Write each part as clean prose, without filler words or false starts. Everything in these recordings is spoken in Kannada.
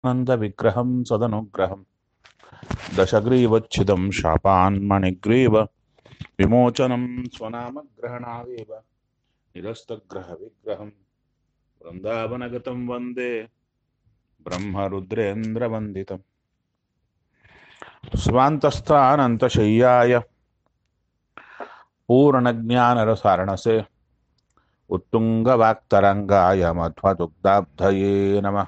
नन्दविग्रहं सदनुग्रहं दशग्रीवच्छिदं शापान्मणिग्रीव विमोचनं स्वनामग्रहणादेव निरस्तग्रहविग्रहं वृन्दावनगतं वन्दे ब्रह्मरुद्रेन्द्रवन्दितं स्वान्तस्थानन्तशय्याय पूर्णज्ञानरसारणसे उत्तुङ्गवाक्तरङ्गाय मध्वदुग्धाब्धये नमः।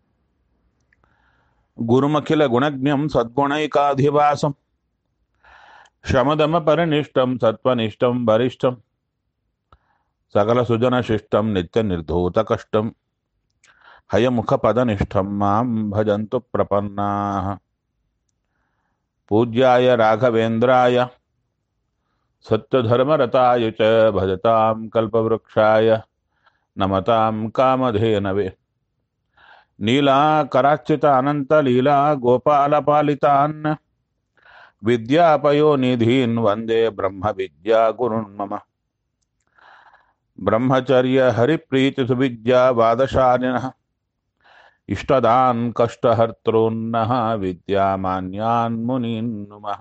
गुरुमखिलगुणज्ञं सद्गुणैकाधिवासं शमदमपरिनिष्टं सत्त्वनिष्ठं वरिष्ठं सकलसुजनशिष्टं नित्यनिर्धूतकष्टं हयमुखपदनिष्ठं मां भजन्तु प्रपन्नाः। पूज्याय राघवेन्द्राय सत्यधर्मरताय च भजतां कल्पवृक्षाय नमतां कामधेनवे नीलाकरार्चितानन्तलीला गोपालपालितान् विद्यापयोनिधीन् वन्दे ब्रह्मविद्यागुरुन् मम। ब्रह्मचर्यहरिप्रीतिसुविद्यावादशालिनः इष्टदान् कष्टहर्तॄन्नः विद्यामान्यान् मुनीन् नुमः।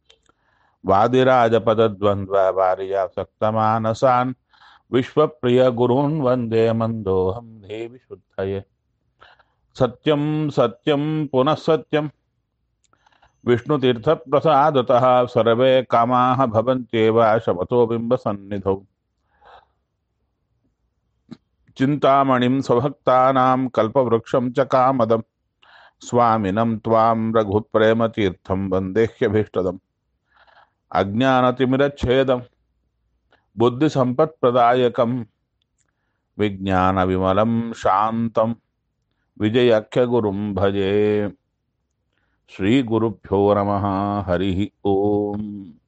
वादिराजपदद्वन्द्ववारियासक्तमानसान् विश्वप्रियगुरून् वन्दे मन्दोऽहं देवि शुद्धये। सत्यं सत्यं पुनः सत्यं विष्णुतीर्थप्रसादतः सर्वे कामाः भवन्त्येव शमतो बिम्बसन्निधौ। चिन्तामणिं स्वभक्तानां कल्पवृक्षं च कामदं स्वामिनं त्वां रघुप्रेमतीर्थं वन्देह्यभीष्टदम्। अज्ञानतिमिरच्छेदं बुद्धिसम्पत्प्रदायकं विज्ञानविमलं शान्तं विजयाख्यगुरुं भजे। श्रीगुरुभ्यो नमः। हरिः ओम्।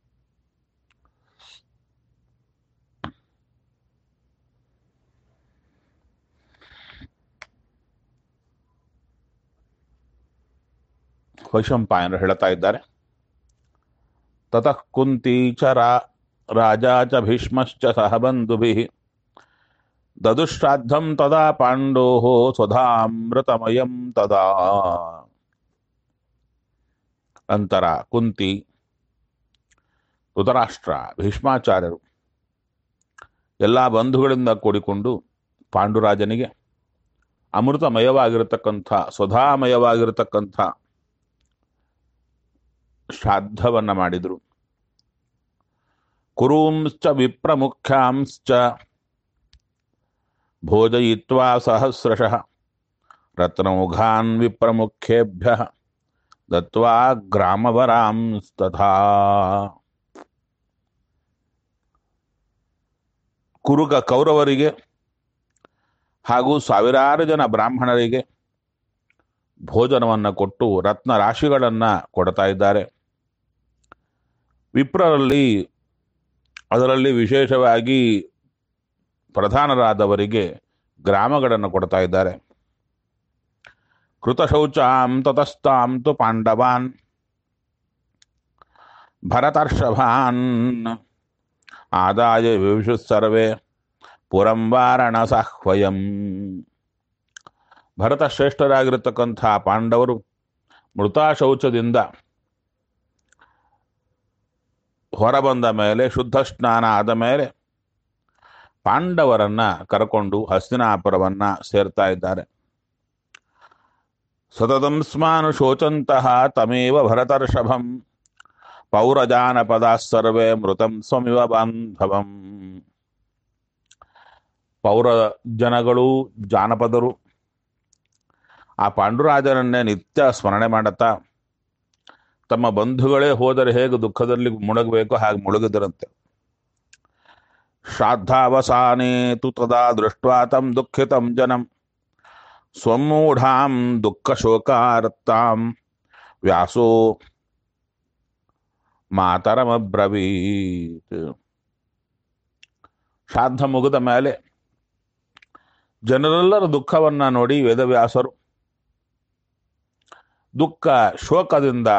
ವೈಶಂಪಾಯನರು ಹೇಳ್ತಾ ಇದ್ದಾರೆ, ತತಃ ಕುಂತಿ ಚ ರಾಜಾ ಚ ಭೀಷ್ಮಶ್ಚ ಸಹ ಬಂಧುಭಿಃ ದದುಶ್ರಾದ್ದಂ ತದಾ ಪಾಂಡೋಃ ಸ್ವಧಾಮೃತಮಯಂ ತದಾ. ನಂತರ ಕುಂತಿ, ಧೃತರಾಷ್ಟ್ರ, ಭೀಷ್ಮಾಚಾರ್ಯರು ಎಲ್ಲ ಬಂಧುಗಳಿಂದ ಕೂಡಿಕೊಂಡು ಪಾಂಡುರಾಜನಿಗೆ ಅಮೃತಮಯವಾಗಿರತಕ್ಕಂಥ ಸ್ವಧಾಮಯವಾಗಿರತಕ್ಕಂಥ ಶ್ರಾದ್ದವನ್ನು ಮಾಡಿದರು. ಕುರುಂಶ್ಚ ವಿಪ್ರಮುಖ್ಯಾಂಶ್ಚ ಭೋಜಯಿತ್ವಾ ಸಹಸ್ರಶಃ ರತ್ನೌಘಾನ್ ವಿಪ್ರಮುಖ್ಯೇಭ್ಯಃ ದತ್ವಾ ಗ್ರಾಮವರಾಂಸ್ತಥಾ. ಕೌರವರಿಗೆ ಹಾಗೂ ಸಾವಿರಾರು ಜನ ಬ್ರಾಹ್ಮಣರಿಗೆ ಭೋಜನವನ್ನು ಕೊಟ್ಟು ರತ್ನ ರಾಶಿಗಳನ್ನು ಕೊಡ್ತಾ ಇದ್ದಾರೆ. ವಿಪ್ರರಲ್ಲಿ, ಅದರಲ್ಲಿ ವಿಶೇಷವಾಗಿ ಪ್ರಧಾನರಾದವರಿಗೆ ಗ್ರಾಮಗಳನ್ನು ಕೊಡ್ತಾ ಇದ್ದಾರೆ. ಕೃತಶೌಚಾಂ ತತಸ್ತಾಂ ತು ಪಾಂಡವಾನ್ ಭರತರ್ಷಭಾನ್ ಆದಾಯ ವಿವಿಷು ಸರ್ವೇ ಪುರಂ ವಾರಣಸಾಹ್ವಯಂ. ಭರತ ಶ್ರೇಷ್ಠರಾಗಿರತಕ್ಕಂಥ ಪಾಂಡವರು ಮೃತಾಶೌಚದಿಂದ ಹೊರಬಂದ ಮೇಲೆ, ಶುದ್ಧ ಸ್ನಾನ ಆದ ಮೇಲೆ ಪಾಂಡವರನ್ನ ಕರ್ಕೊಂಡು ಹಸ್ತಿನಾಪುರವನ್ನ ಸೇರ್ತಾ ಇದ್ದಾರೆ. ಸತತಂ ಸ್ಮಾನು ಶೋಚಂತಹ ತಮೇವ ಭರತರ್ಷಭಂ ಪೌರಜಾನಪದಾ ಸರ್ವೇ ಮೃತಂ ಸ್ವಮಿವ ಬಾಂಧವಂ. ಪೌರ ಜನಗಳು, ಜಾನಪದರು ಆ ಪಾಂಡುರಾಜನನ್ನೇ ನಿತ್ಯ ಸ್ಮರಣೆ ಮಾಡುತ್ತಾ ತಮ್ಮ ಬಂಧುಗಳೇ ಹೋದರೆ ಹೇಗೆ ದುಃಖದಲ್ಲಿ ಮುಳುಗಬೇಕು ಹಾಗೆ ಮುಳುಗಿದರಂತೆ. ಶ್ರಾದ್ದಾವಸಾನೇ ತು ತದಾ ದೃಷ್ಟ್ವಾ ತಂ ದುಃಖಿತಂ ಜನಂ ಸ್ವಮೂಢಾಂ ದುಃಖಶೋಕಾರ್ತಾಂ ವ್ಯಾಸೋ ಮಾತರಮಬ್ರವೀತ್. ಶ್ರಾದ್ದ ಮುಗಿದ ಮೇಲೆ ಜನರೆಲ್ಲರ ದುಃಖವನ್ನ ನೋಡಿ ವೇದವ್ಯಾಸರು ದುಃಖ ಶೋಕದಿಂದ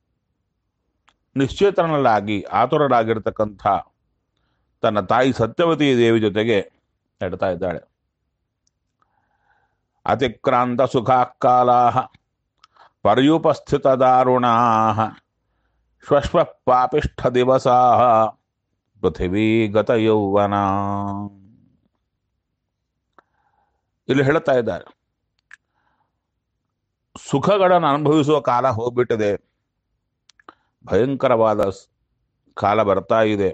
ನಿಶ್ಚೇತನಲಾಗಿ ಆತುರರಾಗಿರ್ತಕ್ಕಂಥ ತನ್ನ ತಾಯಿ ಸತ್ಯವತಿ ದೇವಿ ಜೊತೆಗೆ ಹೇಳ್ತಾ ಇದ್ದಾಳೆ. ಅತಿಕ್ರಾಂತ ಸುಖಾ ಕಾಲಾಹ ಪರ್ಯುಪಸ್ಥಿತ ದಾರುಣಾ ಶ್ವಶ್ವ ಪಾಪಿಷ್ಠ ದಿವಸಾ ಪೃಥಿವೀ ಗತ ಯೌವನ. ಇಲ್ಲಿ ಹೇಳ್ತಾ ಇದ್ದಾರೆ, ಸುಖಗಳನ್ನು ಅನುಭವಿಸುವ ಕಾಲ ಹೋಗ್ಬಿಟ್ಟಿದೆ, ಭಯಂಕರವಾದ ಕಾಲ ಬರ್ತಾ ಇದೆ.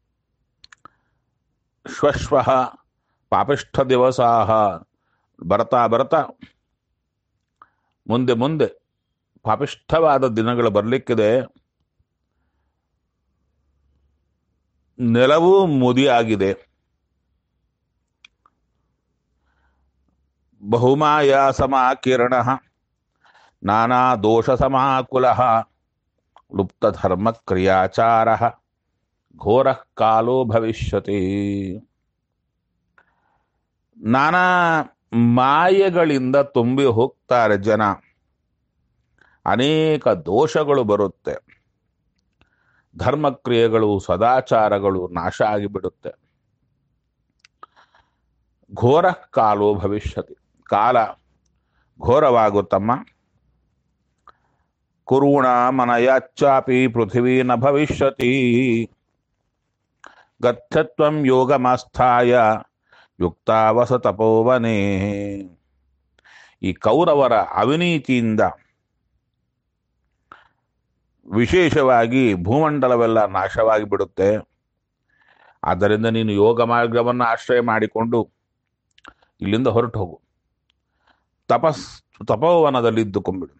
ಶ್ವಶ್ವ ಪಾಪಿಷ್ಠ ದಿವಸಾಹ, ಬರ್ತಾ ಬರ್ತಾ ಮುಂದೆ ಮುಂದೆ ಪಾಪಿಷ್ಠವಾದ ದಿನಗಳು ಬರಲಿಕ್ಕಿದೆ. ನೆಲವೂ ಮುದಿಯಾಗಿದೆ. ಬಹುಮಾಯ ಸಮಾಕಿರಣ ನಾನಾ ದೋಷ ಸಮಾಕುಲ ಲುಪ್ತ ಧರ್ಮ ಕ್ರಿಯಾಚಾರ ಘೋರ ಕಾಲೋ ಭವಿಷ್ಯತಿ. ನಾನಾ ಮಾಯೆಗಳಿಂದ ತುಂಬಿ ಹೋಗ್ತಾರೆ ಜನ. ಅನೇಕ ದೋಷಗಳು ಬರುತ್ತೆ. ಧರ್ಮಕ್ರಿಯೆಗಳು ಸದಾಚಾರಗಳು ನಾಶ ಆಗಿಬಿಡುತ್ತೆ. ಘೋರ ಕಾಲೋ ಭವಿಷ್ಯತಿ, ಕಾಲ ಘೋರವಾಗುತ್ತಮ್ಮ. ಕುರುಣ ಮನಯಾಚ್ಚಾಪಿ ಪೃಥಿವೀ ನ ಭವಿಷ್ಯತಿ ಗಚ್ಚತ್ವಂ ಯೋಗಮಾಸ್ಥಾಯ ಯುಕ್ತಾವಸ ತಪೋವನೇ. ಈ ಕೌರವರ ಅವಿನೀತಿಯಿಂದ ವಿಶೇಷವಾಗಿ ಭೂಮಂಡಲವೆಲ್ಲ ನಾಶವಾಗಿ ಬಿಡುತ್ತೆ. ಆದ್ದರಿಂದ ನೀನು ಯೋಗ ಮಾರ್ಗವನ್ನು ಆಶ್ರಯ ಮಾಡಿಕೊಂಡು ಇಲ್ಲಿಂದ ಹೊರಟು ಹೋಗು. ತಪೋವನದಲ್ಲಿದ್ದುಕೊಂಡ್ಬಿಡು.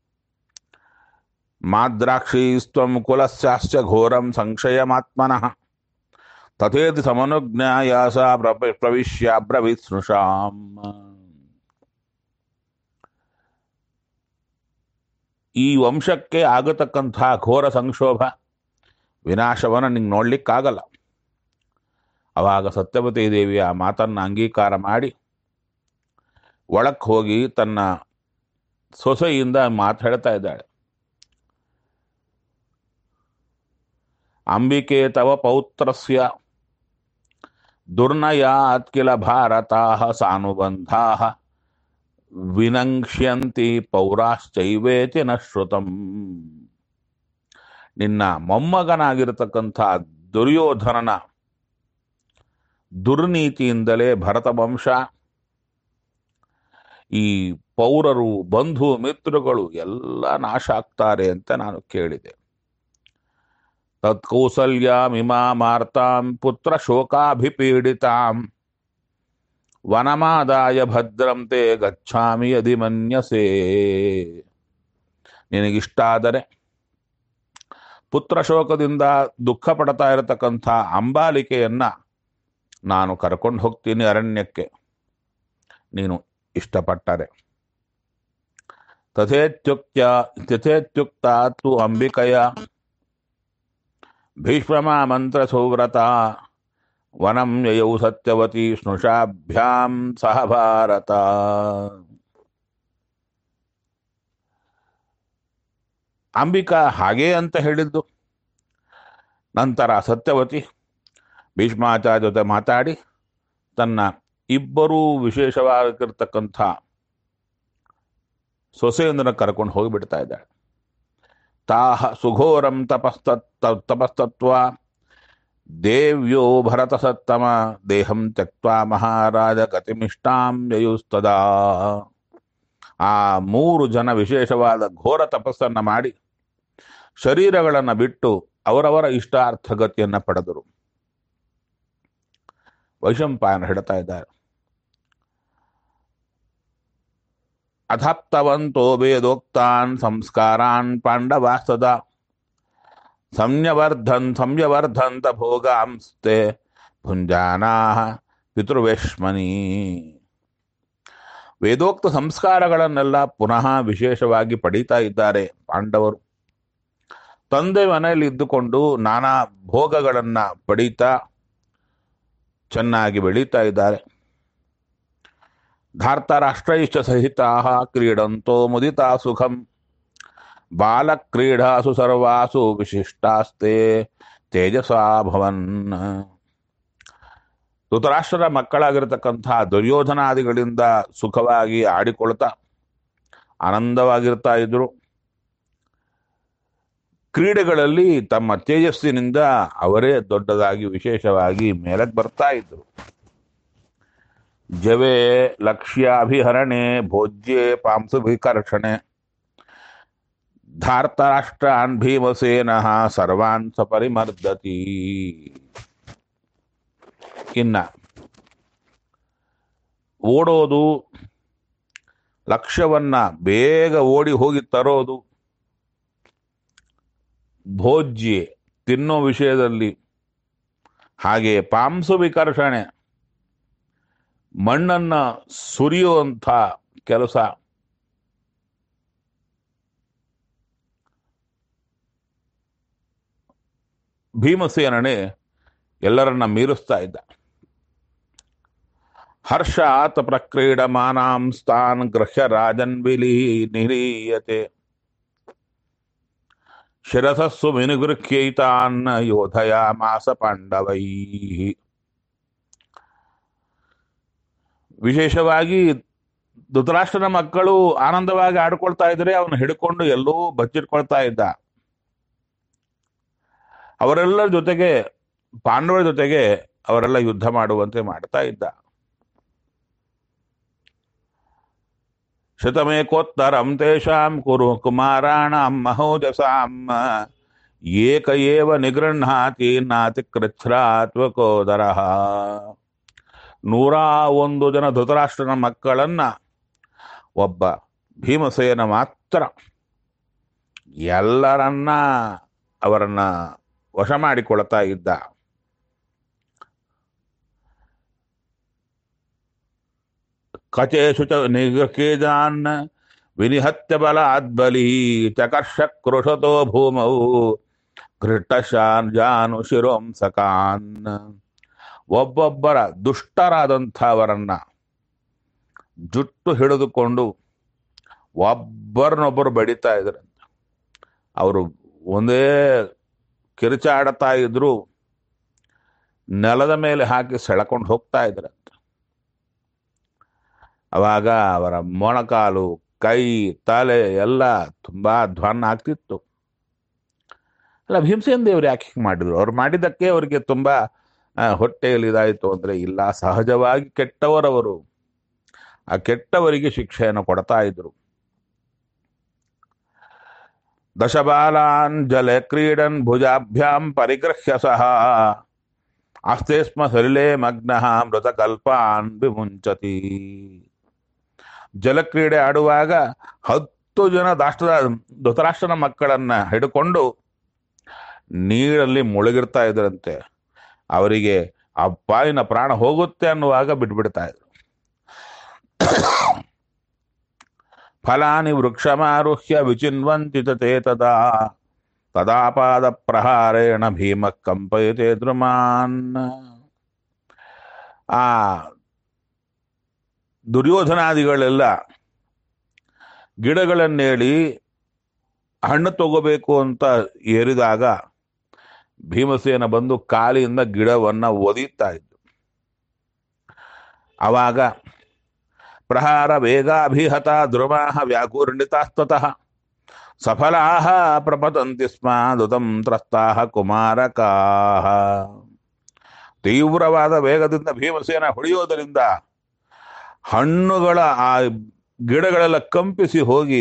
ಮಾದ್ರಾಕ್ಷೀಸ್ತ್ವಂ ಕುಲಸ್ಯಾಶ್ಚ ಘೋರಂ ಸಂಶಯಮಾತ್ಮನಃ ತಥೇತಿ ಸಮನುಜ್ಞಾಯಾಸ ಪ್ರವಿಶ್ಯ ಬ್ರವೀತ್ ಸ್ನುಷಾಂ. ಈ ವಂಶಕ್ಕೆ ಆಗತಕ್ಕಂಥ ಘೋರ ಸಂಕ್ಷೋಭ ವಿನಾಶವನ್ನು ನಿಂಗೆ ನೋಡ್ಲಿಕ್ಕಾಗಲ್ಲ. ಅವಾಗ ಸತ್ಯವತಿ ದೇವಿ ಆ ಮಾತನ್ನು ಅಂಗೀಕಾರ ಮಾಡಿ ಒಳಕ್ಕೆ ಹೋಗಿ ತನ್ನ ಸೊಸೆಯಿಂದ ಮಾತು ಹೇಳ್ತಾ ಇದ್ದಾಳೆ. ಅಂಬಿಕೆ ತವ ಪೌತ್ರಸ್ಯ ದುರ್ನಯಾತ್ ಕಿಲ ಭಾರತಾಃ ಸಾನುಬಂಧಾಃ ವಿನಂಕ್ಷ್ಯಂತಿ ಪೌರಾಶ್ಚೈವೇತಿ ನ ಶ್ರುತಂ. ನಿನ್ನ ಮೊಮ್ಮಗನಾಗಿರತಕ್ಕಂಥ ದುರ್ಯೋಧನನ ದುರ್ನೀತಿಯಿಂದಲೇ ಭರತ ವಂಶ, ಈ ಪೌರರು ಬಂಧು ಮಿತ್ರಗಳು ಎಲ್ಲ ನಾಶ ಆಗ್ತಾರೆ ಅಂತ ನಾನು ಕೇಳಿದೆ. ತತ್ಕೌಸಲ್ಯಾಮಿಮಾಮಾರ್ತಾಂ ಪುತ್ರ ಶೋಕಾಭಿಪೀಡಿತಾಂ ವನಮಾದಾಯ ಭದ್ರಂ ತೇ ಗಚ್ಛಾಮಿ ಯದಿ ಮನ್ಯಸೇ. ನಿನಗಿಷ್ಟಾದರೆ ಪುತ್ರ ಶೋಕದಿಂದ ದುಃಖ ಪಡ್ತಾ ಇರತಕ್ಕಂಥ ಅಂಬಾಲಿಕೆಯನ್ನ ನಾನು ಕರ್ಕೊಂಡು ಹೋಗ್ತೀನಿ ಅರಣ್ಯಕ್ಕೆ, ನೀನು ಇಷ್ಟಪಟ್ಟರೆ. ತಥೇತ್ಯುಕ್ತ ತು ಅಂಬಿಕೆಯ ಭೀಷ್ಮ ಮಂತ್ರ ಸೌವ್ರತ ವನಂ ಯಯೌ ಸತ್ಯವತಿ ಸ್ನುಷಾಭ್ಯಾಂ ಸಹ ಭಾರತ. ಅಂಬಿಕಾ ಹಾಗೇ ಅಂತ ಹೇಳಿದ್ದು. ನಂತರ ಸತ್ಯವತಿ ಭೀಷ್ಮಾಚಾರ್ಯ ಜೊತೆ ಮಾತಾಡಿ ತನ್ನ ಇಬ್ಬರೂ ವಿಶೇಷವಾಗಿರ್ತಕ್ಕಂಥ ಸೊಸೆಯೊಂದನ್ನು ಕರ್ಕೊಂಡು ಹೋಗಿಬಿಡ್ತಾ ಇದ್ದಾಳೆ. ತಾಹ ಸುಘೋರಂ ತಪಸ್ತತ್ವ ದೇವ್ಯೋ ಭರತ ಸತ್ತಮ ದೇಹಂ ತ್ಯಕ್ತ್ವಾ ಮಹಾರಾಜ ಗತಿಮಿಷ್ಟಾಂ ಯಯುಸ್ತದಾ. ಆ 3 ಜನ ವಿಶೇಷವಾದ ಘೋರ ತಪಸ್ಸನ್ನು ಮಾಡಿ ಶರೀರಗಳನ್ನು ಬಿಟ್ಟು ಅವರವರ ಇಷ್ಟಾರ್ಥ ಗತಿಯನ್ನು ಪಡೆದರು. ವೈಶಂಪಾಯನ ಹೇಳ್ತಾ ಇದ್ದಾರೆ, ಅಥಾಪ್ತವಂತೋ ವೇದೋಕ್ತಾನ್ ಸಂಸ್ಕಾರಾನ್ ಪಾಂಡವಾಸ್ತದ ಸಂಯವರ್ಧಂತ ಭೋಗಾಂಸ್ತೆ ಭುಂಜಾನಾಃ ಪಿತೃವೇಶ್ಮನಿ. ವೇದೋಕ್ತ ಸಂಸ್ಕಾರಗಳನ್ನೆಲ್ಲ ಪುನಃ ವಿಶೇಷವಾಗಿ ಪಡೀತಾ ಇದ್ದಾರೆ ಪಾಂಡವರು. ತಂದೆ ಮನೆಯಲ್ಲಿ ಇದ್ದುಕೊಂಡು ನಾನಾ ಭೋಗಗಳನ್ನ ಪಡೀತಾ ಚೆನ್ನಾಗಿ ಬೆಳೀತಾ ಇದ್ದಾರೆ. ಧಾರ್ತರಾಷ್ಟ್ರೈಶ್ಚ ಸಹಿತಾಃ ಕ್ರೀಡಂತೋ ಮುದಿತಾ ಸುಖಂ ಬಾಲಕ್ರೀಡಾಸು ಸರ್ವಾಸು ವಿಶಿಷ್ಟಾಸ್ತೆ ತೇಜಸಾ ಭವನ್. ಧೃತರಾಷ್ಟ್ರರ ಮಕ್ಕಳಾಗಿರ್ತಕ್ಕಂಥ ದುರ್ಯೋಧನಾದಿಗಳಿಂದ ಸುಖವಾಗಿ ಆಡಿಕೊಳ್ತಾ ಆನಂದವಾಗಿರ್ತಾ ಇದ್ರು. ಕ್ರೀಡೆಗಳಲ್ಲಿ ತಮ್ಮ ತೇಜಸ್ಸಿನಿಂದ ಅವರೇ ದೊಡ್ಡದಾಗಿ ವಿಶೇಷವಾಗಿ ಮೇಲಕ್ಕೆ ಬರ್ತಾ ಇದ್ರು. ಜವೇ ಲಕ್ಷ್ಯಾಭಿಹರಣೆ ಭೋಜ್ಯೆ ಪಾಂಸುಭಿಕರ್ಷಣೆ ಧಾರ್ತರಾಷ್ಟ್ರಾನ್ ಭೀಮಸೇನಃ ಸರ್ವಾನ್ ಸಪರಿಮರ್ದತಿ. ಇನ್ನ ಓಡೋದು, ಲಕ್ಷ್ಯವನ್ನ ಬೇಗ ಓಡಿ ಹೋಗಿ ತರೋದು, ಭೋಜ್ಯೆ ತಿನ್ನೋ ವಿಷಯದಲ್ಲಿ, ಹಾಗೆ ಪಾಂಸು ವಿಕರ್ಷಣೆ ಮಣ್ಣನ್ನ ಸುರಿಯುವಂಥ ಕೆಲಸ, ಭೀಮಸೇನನೇ ಎಲ್ಲರನ್ನ ಮೀರಿಸ್ತಾ ಇದ್ದ. ಹರ್ಷಾತ್ ಪ್ರಕ್ರೀಡಮಾನಾಂ ಸ್ಥಾನ್ ಗೃಹ್ಯ ರಾಜನ್ ನಿರೀಯತೆ ಶಿರಸಸ್ಸು ವಿನಿಗೃಹ್ಯೈತಾನ್ ಯೋಧಯಾಮಾಸ ಪಾಂಡವೈ. ವಿಶೇಷವಾಗಿ ಧೃತರಾಷ್ಟ್ರನ ಮಕ್ಕಳು ಆನಂದವಾಗಿ ಆಡ್ಕೊಳ್ತಾ ಇದ್ರೆ ಅವನು ಹಿಡ್ಕೊಂಡು ಎಲ್ಲೋ ಬಚ್ಚಿಟ್ಕೊಳ್ತಾ ಇದ್ದ. ಅವರೆಲ್ಲರ ಜೊತೆಗೆ, ಪಾಂಡವರ ಜೊತೆಗೆ ಅವರೆಲ್ಲ ಯುದ್ಧ ಮಾಡುವಂತೆ ಮಾಡ್ತಾ ಇದ್ದ. ಶತಮೇಕೋತ್ತರಂ ತೇಷಾಂ ಕುರು ಕುಮಾರಾಣಾಂ ಮಹೋಜಸಾಂ ಏಕ ಏವ ನಿಗೃಹ್ಣಾತಿ ನಾತಿ ಕೃಚ್ಛ್ರಾತ್ವಕೋದರಃ. 101 ಜನ ಧೃತರಾಷ್ಟ್ರನ ಮಕ್ಕಳನ್ನ ಒಬ್ಬ ಭೀಮಸೇನ ಮಾತ್ರ ಎಲ್ಲರನ್ನ ಅವರನ್ನ ವಶ ಮಾಡಿಕೊಳ್ತಾ ಇದ್ದ. ಕಚೇಶು ಚ ನಿಗೃಹೇಜಾನ್ ವಿನಿಹತ್ಯ ಬಲಾದ್ಬಲಿ ಚಕರ್ಷ ಕೃಷತೋ ಭೂಮೌ ಘೃಷ್ಟಶಾನ್ ಜಾನು ಶಿರೋಂಸಕಾನ್. ಒಬ್ಬೊಬ್ಬರ ದುಷ್ಟರಾದಂಥವರನ್ನ ಜುಟ್ಟು ಹಿಡಿದುಕೊಂಡು ಒಬ್ಬರನ್ನೊಬ್ಬರು ಬಡಿತಾ ಇದ್ರಂತ. ಅವರು ಒಂದೇ ಕಿರುಚಾಡ್ತಾ ಇದ್ರು, ನೆಲದ ಮೇಲೆ ಹಾಕಿ ಸೆಳಕೊಂಡು ಹೋಗ್ತಾ ಇದ್ರಂತ. ಅವಾಗ ಅವರ ಮೊಣಕಾಲು, ಕೈ, ತಲೆ ಎಲ್ಲ ತುಂಬಾ ಧ್ವನ್ನ ಆಗ್ತಿತ್ತು. ಅಲ್ಲ, ಭೀಮಸೇನ ದೇವರು ಯಾಕೆ ಹೀಗೆ ಮಾಡಿದ್ರು? ಅವ್ರು ಮಾಡಿದ್ದಕ್ಕೆ ಅವರಿಗೆ ತುಂಬಾ ಹೊಟ್ಟೆಯಲ್ಲಿ ಇದಾಯಿತು ಅಂದ್ರೆ ಇಲ್ಲ, ಸಹಜವಾಗಿ ಕೆಟ್ಟವರವರು. ಆ ಕೆಟ್ಟವರಿಗೆ ಶಿಕ್ಷೆಯನ್ನು ಕೊಡ್ತಾ ಇದ್ರು. ದಶಬಾಲಾನ್ ಜಲೆ ಕ್ರೀಡನ್ ಭುಜಾಭ್ಯಾಂ ಪರಿಗೃಹ್ಯ ಸಹ ಆಸ್ತೆ ಸ್ಮ ಸಲಿಲೆ ಮಗ್ನಃ ಮೃತಕಲ್ಪಾನ್ ವಿಮುಂಚತಿ. ಜಲಕ್ರೀಡೆ ಆಡುವಾಗ 10 ಜನ ಧೃತರಾಷ್ಟ್ರನ ಮಕ್ಕಳನ್ನ ಹಿಡ್ಕೊಂಡು ನೀರಲ್ಲಿ ಮುಳುಗಿರ್ತಾ ಇದ್ರಂತೆ. ಅವರಿಗೆ ಅಪ್ಪಾಯಿನ ಪ್ರಾಣ ಹೋಗುತ್ತೆ ಅನ್ನುವಾಗ ಬಿಟ್ಬಿಡ್ತಾ ಇದ್ರು. ಫಲಾನಿ ವೃಕ್ಷಮಾರುಹ್ಯ ವಿಚಿನ್ವಂತಿ ತೇ ತದಾ ತದಾಪಾದ ಪ್ರಹಾರೇಣ ಭೀಮ ಕಂಪಯತೆ ದ್ರುಮಾನ್. ಆ ದುರ್ಯೋಧನಾದಿಗಳೆಲ್ಲ ಗಿಡಗಳನ್ನೇಳಿ ಹಣ್ಣು ತಗೋಬೇಕು ಅಂತ ಏರಿದಾಗ ಭೀಮಸೇನ ಬಂದು ಕಾಲಿಯಿಂದ ಗಿಡವನ್ನ ಒದೀತಾ ಇದ್ದು. ಅವಾಗ ಪ್ರಹಾರ ವೇಗಾಭಿಹತ ದ್ರುಮಾಹ ವ್ಯಾಕೂರ್ಣಿತಾಸ್ತತಃ ಸಫಲಾಹ ಪ್ರಪತಂತಿ ಸ್ಮ ದುತಂ ತ್ರಸ್ತಾಹ ಕುಮಾರಕಾಹ. ತೀವ್ರವಾದ ವೇಗದಿಂದ ಭೀಮಸೇನ ಹೊಡೆಯೋದರಿಂದ ಹಣ್ಣುಗಳ ಆ ಗಿಡಗಳೆಲ್ಲ ಕಂಪಿಸಿ ಹೋಗಿ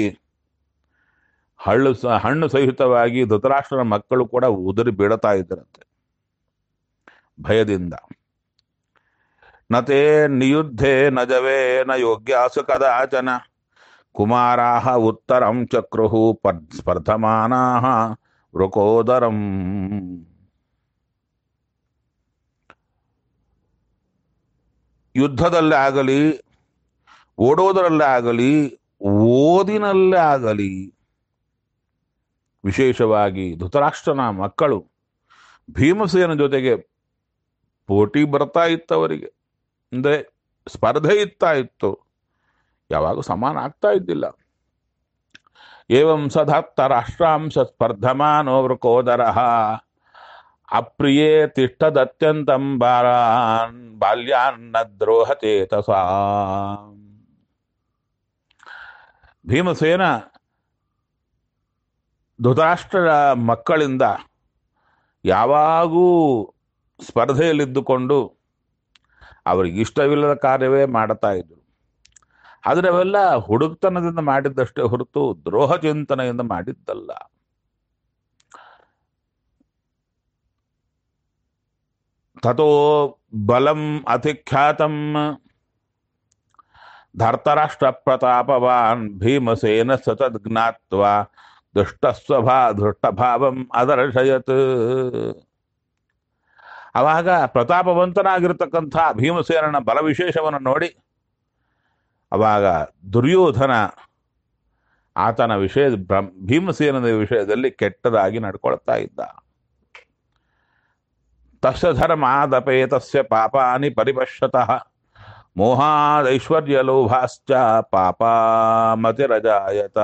ಹಣ್ಣು ಸಹಿತವಾಗಿ ಧೃತರಾಷ್ಟ್ರನ ಮಕ್ಕಳು ಕೂಡ ಉದುರಿ ಬೀಳ್ತಾ ಇದ್ದರಂತೆ ಭಯದಿಂದ. ನತೇ ನಿಯುದ್ಧೇ ನ ಜವೇ ನ ಯೋಗ್ಯಾಸು ಕದಾಚನ ಕುಮಾರಾಹ ಉತ್ತರಂ ಚಕ್ರುಹು ಸ್ಪರ್ಧಮಾನಾಹ ವೃಕೋದರಂ. ಯುದ್ಧದಲ್ಲೇ ಆಗಲಿ, ಓಡೋದರಲ್ಲೇ ಆಗಲಿ, ಓದಿನಲ್ಲೇ ಆಗಲಿ, ವಿಶೇಷವಾಗಿ ಧೃತರಾಷ್ಟ್ರನ ಮಕ್ಕಳು ಭೀಮಸೇನ ಜೊತೆಗೆ ಪೋಟಿ ಬರ್ತಾ ಇತ್ತವರಿಗೆ, ಅಂದ್ರೆ ಸ್ಪರ್ಧೆ ಇತ್ತಾ ಇತ್ತು, ಯಾವಾಗ ಸಮಾನ ಆಗ್ತಾ ಇದ್ದಿಲ್ಲ. ಏವಂ ಸಧತ್ತ ರಾಷ್ಟ್ರಾಂಶ ಸ್ಪರ್ಧಮಾನೋ ವೃಕೋದರಃ ಅಪ್ರಿಯೇ ತಿಷ್ಠದತ್ಯಂತಂ ಬಾಲ್ಯಾನ್ನ ದ್ರೋಹಚೇತಸಾ. ಭೀಮಸೇನ ಧೃತರಾಷ್ಟ್ರರ ಮಕ್ಕಳಿಂದ ಯಾವಾಗೂ ಸ್ಪರ್ಧೆಯಲ್ಲಿದ್ದುಕೊಂಡು ಅವರಿಗೆ ಇಷ್ಟವಿಲ್ಲದ ಕಾರ್ಯವೇ ಮಾಡ್ತಾ ಇದ್ರು. ಆದರೆ ಅವೆಲ್ಲ ಹುಡುಕ್ತನದಿಂದ ಮಾಡಿದ್ದಷ್ಟೇ ಹೊರತು ದ್ರೋಹ ಚಿಂತನೆಯಿಂದ ಮಾಡಿದ್ದಲ್ಲ. ತಥೋ ಬಲಂ ಅತಿಖ್ಯಾತಂ ಧರ್ತರಾಷ್ಟ್ರ ಪ್ರತಾಪವಾನ್ ಭೀಮಸೇನ ಸತದ್ ಜ್ಞಾತ್ವಾ ಧೃಷ್ಟಭಾವಂ ಅದರ್ಶಯತ್. ಅವಾಗ ಪ್ರತಾಪವಂತನಾಗಿರ್ತಕ್ಕಂಥ ಭೀಮಸೇನನ ಬಲ ವಿಶೇಷವನ್ನು ನೋಡಿ ಅವಾಗ ದುರ್ಯೋಧನ ಆತನ ಭೀಮಸೇನನ ವಿಷಯದಲ್ಲಿ ಕೆಟ್ಟದಾಗಿ ನಡ್ಕೊಳ್ತಾ ಇದ್ದ. ತಸ್ಯ ಧರ್ಮಾದಪೇತಸ್ಯ ಪಾಪಾನಿ ಪರಿಪಶ್ಯತಃ ಮೋಹಾದೈಶ್ವರ್ಯ ಲೋಭಾಶ್ಚ ಪಾಪಮತಿರಜಾಯತ.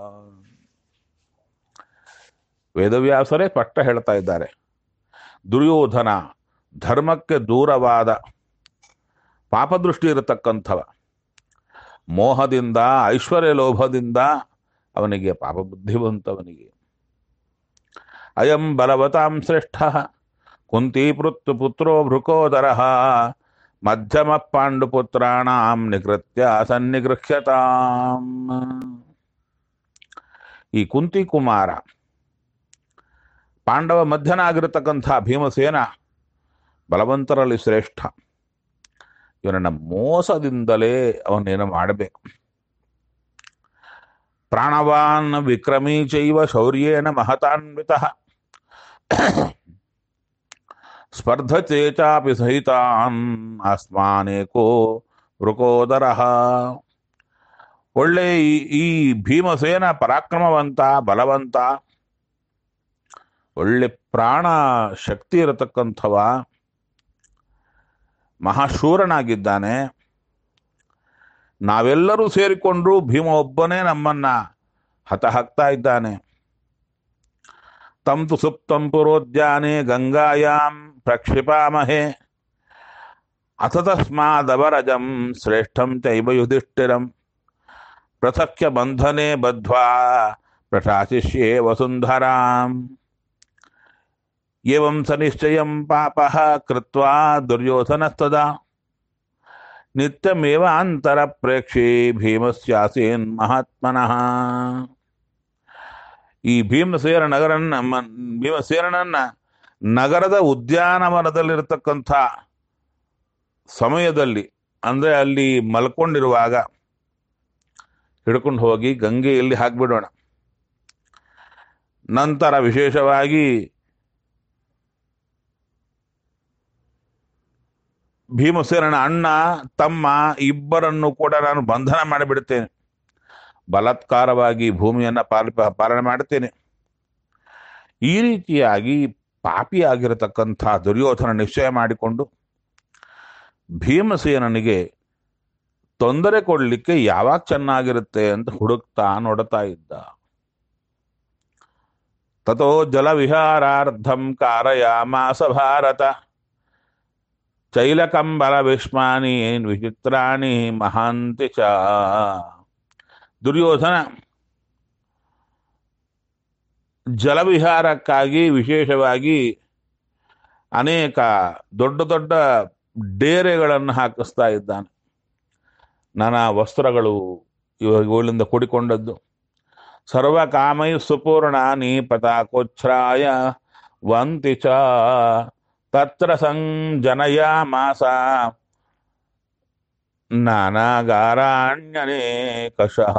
ವೇದವ್ಯಾಸರೇ ಪಟ್ಟ ಹೇಳ್ತಾ ಇದ್ದಾರೆ, ದುರ್ಯೋಧನ ಧರ್ಮಕ್ಕೆ ದೂರವಾದ ಪಾಪದೃಷ್ಟಿ ಇರತಕ್ಕಂಥವ, ಮೋಹದಿಂದ ಐಶ್ವರ್ಯ ಲೋಭದಿಂದ ಅವನಿಗೆ ಪಾಪ ಬುದ್ಧಿ ಬಂತವನಿಗೆ. ಅಯಂ ಬಲವತಾಂ ಶ್ರೇಷ್ಠ ಕುಂತಿ ಪುತ್ರೋ ಭೃಕೋದರ ಮಧ್ಯಮ ಪಾಂಡುಪುತ್ರಾಣಾಂ ನಿಕೃತ್ಯ ಸನ್ನಿಗೃಹ್ಯತಾಂ. ಈ ಕುಂತಿ ಕುಮಾರ ಪಾಂಡವ ಮಧ್ಯನಾಗಿರತಕ್ಕಂಥ ಭೀಮಸೇನ ಬಲವಂತರಲ್ಲಿ ಶ್ರೇಷ್ಠ. ಇವನನ್ನ ಮೋಸದಿಂದಲೇ ಅವನೇನು ಮಾಡಬೇಕು. ಪ್ರಾಣವಾನ್ ವಿಕ್ರಮೀ ಚೈವ ಶೌರ್ಯೇಣ ಮಹತಾನ್ವಿತಃ ಸ್ಪರ್ಧತೆ ಚಾಪಿ ಸಹಿತಾನ್ ಅಸ್ಮಾನೇಕೋ ವೃಕೋದರಃ. ಒಳ್ಳೆ ಈ ಭೀಮಸೇನ ಪರಾಕ್ರಮವಂತ, ಬಲವಂತ, ಒಳ್ಳೆ ಪ್ರಾಣ ಶಕ್ತಿ ಇರತಕ್ಕಂಥವ, ಮಹಾಶೂರನಾಗಿದ್ದಾನೆ. ನಾವೆಲ್ಲರೂ ಸೇರಿಕೊಂಡ್ರು ಭೀಮ ಒಬ್ಬನೇ ನಮ್ಮನ್ನ ಹತಹಾಕ್ತಾ ಇದ್ದಾನೆ. ತಂ ತು ಸುಪ್ತಂ ಪುರೋದ್ಯಾನೆ ಗಂಗಾಯಾಂ ಪ್ರಕ್ಷಿಪಾಮಹೇ ಅಥ ತಸ್ಮಾದವರಜಂ ಶ್ರೇಷ್ಠಂ ಚೈವ ಯುಧಿಷ್ಠಿರಂ ಪೃಥಕ್ಯ ಬಂಧನೆ ಬದ್ಧ್ವಾ ಪ್ರಶಾಸಿಷ್ಯೇ ವಸುಂಧರಾಂ. ಏವಂ ಸ ನಿಶ್ಚಯಂ ಪಾಪಃ ಕೃತ್ವಾ ದುರ್ಯೋಧನಸ್ತದಾ ನಿತ್ಯಮೇವ ಅಂತರ ಪ್ರೇಕ್ಷಿ ಭೀಮಸ್ಯಾಸೀನ್ ಮಹಾತ್ಮನಃ. ಈ ಭೀಮಸೇನನನ್ನ ನಗರದ ಉದ್ಯಾನವನದಲ್ಲಿರತಕ್ಕಂಥ ಸಮಯದಲ್ಲಿ, ಅಂದ್ರೆ ಅಲ್ಲಿ ಮಲ್ಕೊಂಡಿರುವಾಗ ಹಿಡ್ಕೊಂಡು ಹೋಗಿ ಗಂಗೆಯಲ್ಲಿ ಹಾಕ್ಬಿಡೋಣ. ನಂತರ ವಿಶೇಷವಾಗಿ ಭೀಮಸೇನನ ಅಣ್ಣ ತಮ್ಮ ಇಬ್ಬರನ್ನು ಕೂಡ ನಾನು ಬಂಧನ ಮಾಡಿಬಿಡ್ತೇನೆ, ಬಲಾತ್ಕಾರವಾಗಿ ಭೂಮಿಯನ್ನು ಪಾಲನೆ ಮಾಡುತ್ತೇನೆ. ಈ ರೀತಿಯಾಗಿ ಪಾಪಿಯಾಗಿರತಕ್ಕಂಥ ದುರ್ಯೋಧನ ನಿಶ್ಚಯ ಮಾಡಿಕೊಂಡು ಭೀಮಸೇನನಿಗೆ ತೊಂದರೆ ಕೊಡಲಿಕ್ಕೆ ಯಾವಾಗ ಚೆನ್ನಾಗಿರುತ್ತೆ ಅಂತ ಹುಡುಕ್ತಾ ನೋಡ್ತಾ ಇದ್ದ. ತಥೋ ಜಲವಿಹಾರಾರ್ಥಂ ಕಾರಯಾಮಾಸ ಭಾರತ ಚೈಲಕಂಬಲ ವಿಸ್ಮಾನಿ ವಿಚಿತ್ರಾಣಿ ಮಹಾಂತಿ ಚ. ದುರ್ಯೋಧನ ಜಲವಿಹಾರಕ್ಕಾಗಿ ವಿಶೇಷವಾಗಿ ಅನೇಕ ದೊಡ್ಡ ದೊಡ್ಡ ಡೇರೆಗಳನ್ನು ಹಾಕಿಸ್ತಾ ಇದ್ದಾನೆ. ನಾನಾ ವಸ್ತ್ರಗಳು ಇವುಗಳಿಂದ ಕೂಡಿಕೊಂಡದ್ದು. ಸರ್ವಕಾಮೈ ಸುಪೂರ್ಣಾನಿ ಪತಾಕೋಚ್ಛ್ರಾಯ ವಂತಿ ಚ ತತ್ರ ಸಂಜನಯಾಮಾಸ ನಾನಾಗಾರಾಣ್ಯನೇಕಶಃ.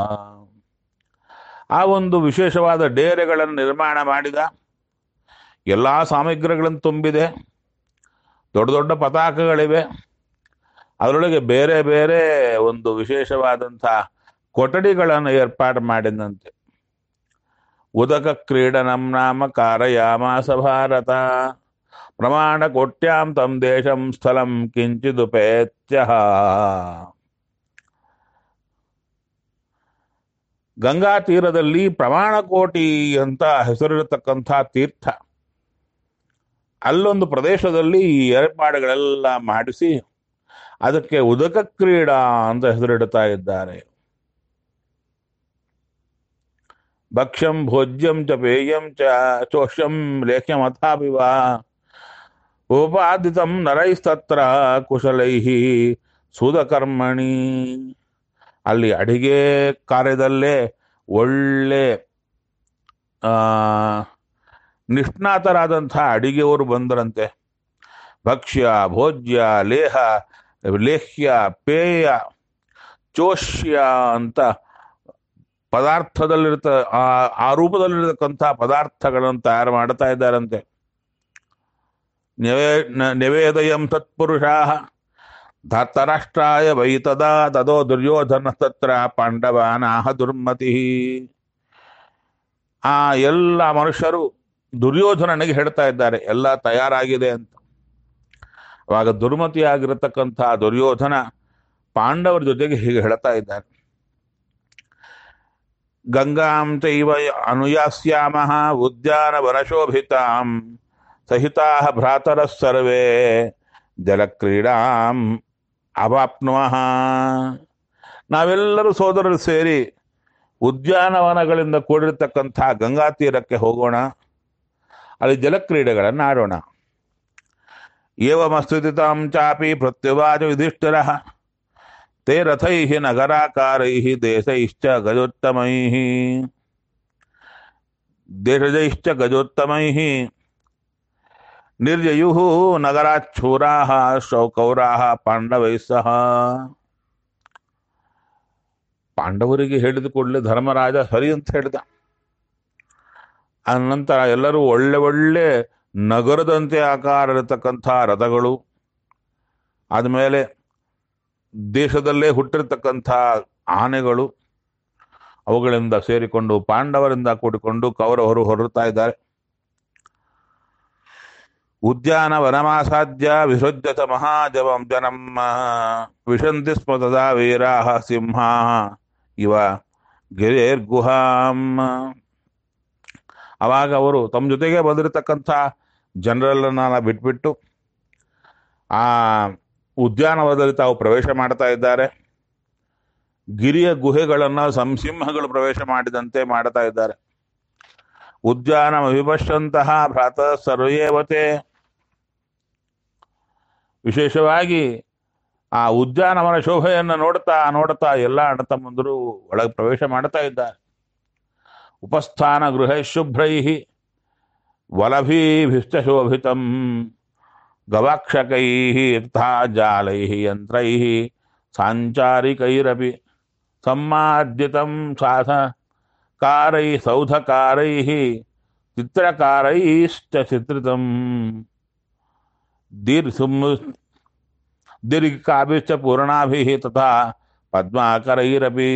ಆ ಒಂದು ವಿಶೇಷವಾದ ಡೇರೆಗಳನ್ನು ನಿರ್ಮಾಣ ಮಾಡಿದ. ಎಲ್ಲ ಸಾಮಗ್ರಿಗಳನ್ನು ತುಂಬಿದೆ. ದೊಡ್ಡ ದೊಡ್ಡ ಪತಾಕಗಳಿವೆ. ಅದರೊಳಗೆ ಬೇರೆ ಬೇರೆ ಒಂದು ವಿಶೇಷವಾದಂಥ ಕೊಠಡಿಗಳನ್ನು ಏರ್ಪಾಡು ಮಾಡಿದಂತೆ. ಉದಕ ಕ್ರೀಡನಂ ನಾಮ ಕಾರಯಾಮಾಸ ಭಾರತ ಪ್ರಮಾಣ ಕೋಟ್ಯಾಂ ತಂ ದೇಶಂ ಸ್ಥಳಂ ಕಿಂಚಿದುಪೇತ್ಯ. ಗಂಗಾ ತೀರದಲ್ಲಿ ಪ್ರಮಾಣಕೋಟಿ ಅಂತ ಹೆಸರಿರತಕ್ಕಂಥ ತೀರ್ಥ, ಅಲ್ಲೊಂದು ಪ್ರದೇಶದಲ್ಲಿ ಈ ಏರ್ಪಾಡುಗಳೆಲ್ಲ ಮಾಡಿಸಿ ಅದಕ್ಕೆ ಉದಕ ಕ್ರೀಡಾ ಅಂತ ಹೆಸರಿಡ್ತಾ ಇದ್ದಾರೆ. ಭಕ್ಷ್ಯಂ ಭೋಜ್ಯಂ ಚ ಪೇಯಂ ಚ ಚೋಷ್ಯಂ ಲೇಖ್ಯಮಥಾಪಿ ವಾ ಉಪಾದಿತಂ ನರೈಸ್ತತ್ರ ಕುಶಲೈಃ ಸುಧಕರ್ಮಣಿ. ಅಲ್ಲಿ ಅಡಿಗೆ ಕಾರ್ಯದಲ್ಲೇ ಒಳ್ಳೆ ಆ ನಿಷ್ಣಾತರಾದಂಥ ಅಡಿಗೆಯವರು ಬಂದರಂತೆ. ಭಕ್ಷ್ಯ ಭೋಜ್ಯ ಲೇಹ್ಯ ಪೇಯ ಚೋಷ್ಯ ಅಂತ ಪದಾರ್ಥದಲ್ಲಿರ್ತ ಆ ರೂಪದಲ್ಲಿರತಕ್ಕಂಥ ಪದಾರ್ಥಗಳನ್ನು ತಯಾರು ಮಾಡ್ತಾ ಇದ್ದಾರಂತೆ. ನಿವೇದಯಂ ತತ್ಪುರುಷಾ ಧಾತರಾಷ್ಟ್ರಾಯ ವೈತದಾ ತದೋ ದುರ್ಯೋಧನ ತತ್ರ ಪಾಂಡವಾನಾಹ ದುರ್ಮತಿ. ಆ ಎಲ್ಲ ಮನುಷ್ಯರು ದುರ್ಯೋಧನನಿಗೆ ಹೇಳ್ತಾ ಇದ್ದಾರೆ ಎಲ್ಲ ತಯಾರಾಗಿದೆ ಅಂತ. ಅವಾಗ ದುರ್ಮತಿಯಾಗಿರತಕ್ಕಂಥ ದುರ್ಯೋಧನ ಪಾಂಡವರ ಜೊತೆಗೆ ಹೀಗೆ ಹೇಳ್ತಾ ಇದ್ದಾರೆ. ಗಂಗಾಂ ಚೈವ ಅನುಯಾಸ್ಯಾಮಃ ಉದ್ಯಾನವನಶೋಭಿತಾಂ ಸಹಿತಾಃ ಭ್ರಾತರಃ ಸರ್ವೇ ಜಲಕ್ರೀಡಾಂ ಅವಾಪ್ನುವಃ. ನಾವೆಲ್ಲರೂ ಸೋದರರು ಸೇರಿ ಉದ್ಯಾನವನಗಳಿಂದ ಕೂಡಿರತಕ್ಕಂಥ ಗಂಗಾ ತೀರಕ್ಕೆ ಹೋಗೋಣ, ಅಲ್ಲಿ ಜಲಕ್ರೀಡೆಗಳನ್ನು ಆಡೋಣ. ಏವಮಸ್ತುತಿತಾಂ ಚಾಪಿ ಪ್ರತ್ಯುವಾಚ ಯುಧಿಷ್ಠಿರಃ ತೇ ರಥೈಃ ನಗರಾಕಾರೈಃ ದೇಶೈಶ್ಚ ಗಜೋತ್ತಮೈಃ ನಿರ್ಯಯುಃ ನಗರಾಚ್ಛೂರಾಃ ಶೌಕೌರಾಃ ಪಾಂಡವೈಃ ಸಹ. ಪಾಂಡವರಿಗೆ ಹೇಳಿದ ಕೂಡಲೇ ಧರ್ಮರಾಜ ಸರಿ ಅಂತ ಹೇಳಿದ. ಅನಂತರ ಎಲ್ಲರೂ ಒಳ್ಳೆ ಒಳ್ಳೆ ನಗರದಂತೆ ಆಕಾರ ಇರತಕ್ಕಂಥ ರಥಗಳು, ಆದಮೇಲೆ ದೇಶದಲ್ಲೇ ಹುಟ್ಟಿರ್ತಕ್ಕಂಥ ಆನೆಗಳು, ಅವುಗಳಿಂದ ಸೇರಿಕೊಂಡು ಪಾಂಡವರಿಂದ ಕೂಡಿಕೊಂಡು ಕೌರವರು ಹೊರಡ್ತಾ ಇದ್ದಾರೆ. ಉದ್ಯಾನ ವನಮಾಸಾದ್ಯ ವಿಸೃಜ್ಯತ ಮಹಾಜವಂ ಜನಂ ವಿಶಂತಿ ಸ್ಮ ತದಾ ವೀರಾಃ ಸಿಂಹಾಃ ಇವ ಗಿರೇರ್ಗುಹಾಂ. ಅವಾಗ ಅವರು ತಮ್ಮ ಜೊತೆಗೆ ಬಂದಿರತಕ್ಕಂಥ ಜನರಲ್ಲನ್ನ ಬಿಟ್ಬಿಟ್ಟು ಆ ಉದ್ಯಾನವನದಲ್ಲಿ ತಾವು ಪ್ರವೇಶ ಮಾಡ್ತಾ ಇದ್ದಾರೆ. ಗಿರಿಯ ಗುಹೆಗಳನ್ನು ಸಂಸಿಂಹಗಳು ಪ್ರವೇಶ ಮಾಡಿದಂತೆ ಮಾಡ್ತಾ ಇದ್ದಾರೆ. ಉದ್ಯಾನ ವಿಪಶ್ಯಂತಹ ಭ್ರಾತ ಸರ್ವೇವತೆ. ವಿಶೇಷವಾಗಿ ಆ ಉದ್ಯಾನವನ ಶೋಭೆಯನ್ನು ನೋಡ್ತಾ ನೋಡ್ತಾ ಎಲ್ಲ ಅಣ್ಣ ತಮ್ಮಂದರು ಒಳಗೆ ಪ್ರವೇಶ ಮಾಡ್ತಾ ಇದ್ದಾರೆ. ಉಪಸ್ಥಾನ ಗೃಹ ಶುಭ್ರೈ ವಲಭೀಭಿಷ್ಟ ಶೋಭಿತಂ ಗವಾಕ್ಷಕೈ ಯುಕ್ತಾ ಜಾಲೈ ಯಂತ್ರೈ ಸಾಂಚಾರಿಕೈರಪಿ ಸಮ್ಮಾರ್ಜಿತಂ ಸಾಧಕಾರೈ ಸೌಧಕಾರೈ ಚಿತ್ರಕಾರೈಶ್ಚ ಚಿತ್ರಿತಂ ದೀರ್ಘಕಾಭಿಶ್ಚ ಪೂರ್ಣಾಭಿಃ ತಥಾ ಪದ್ಮಾಕರೈರಪಿ.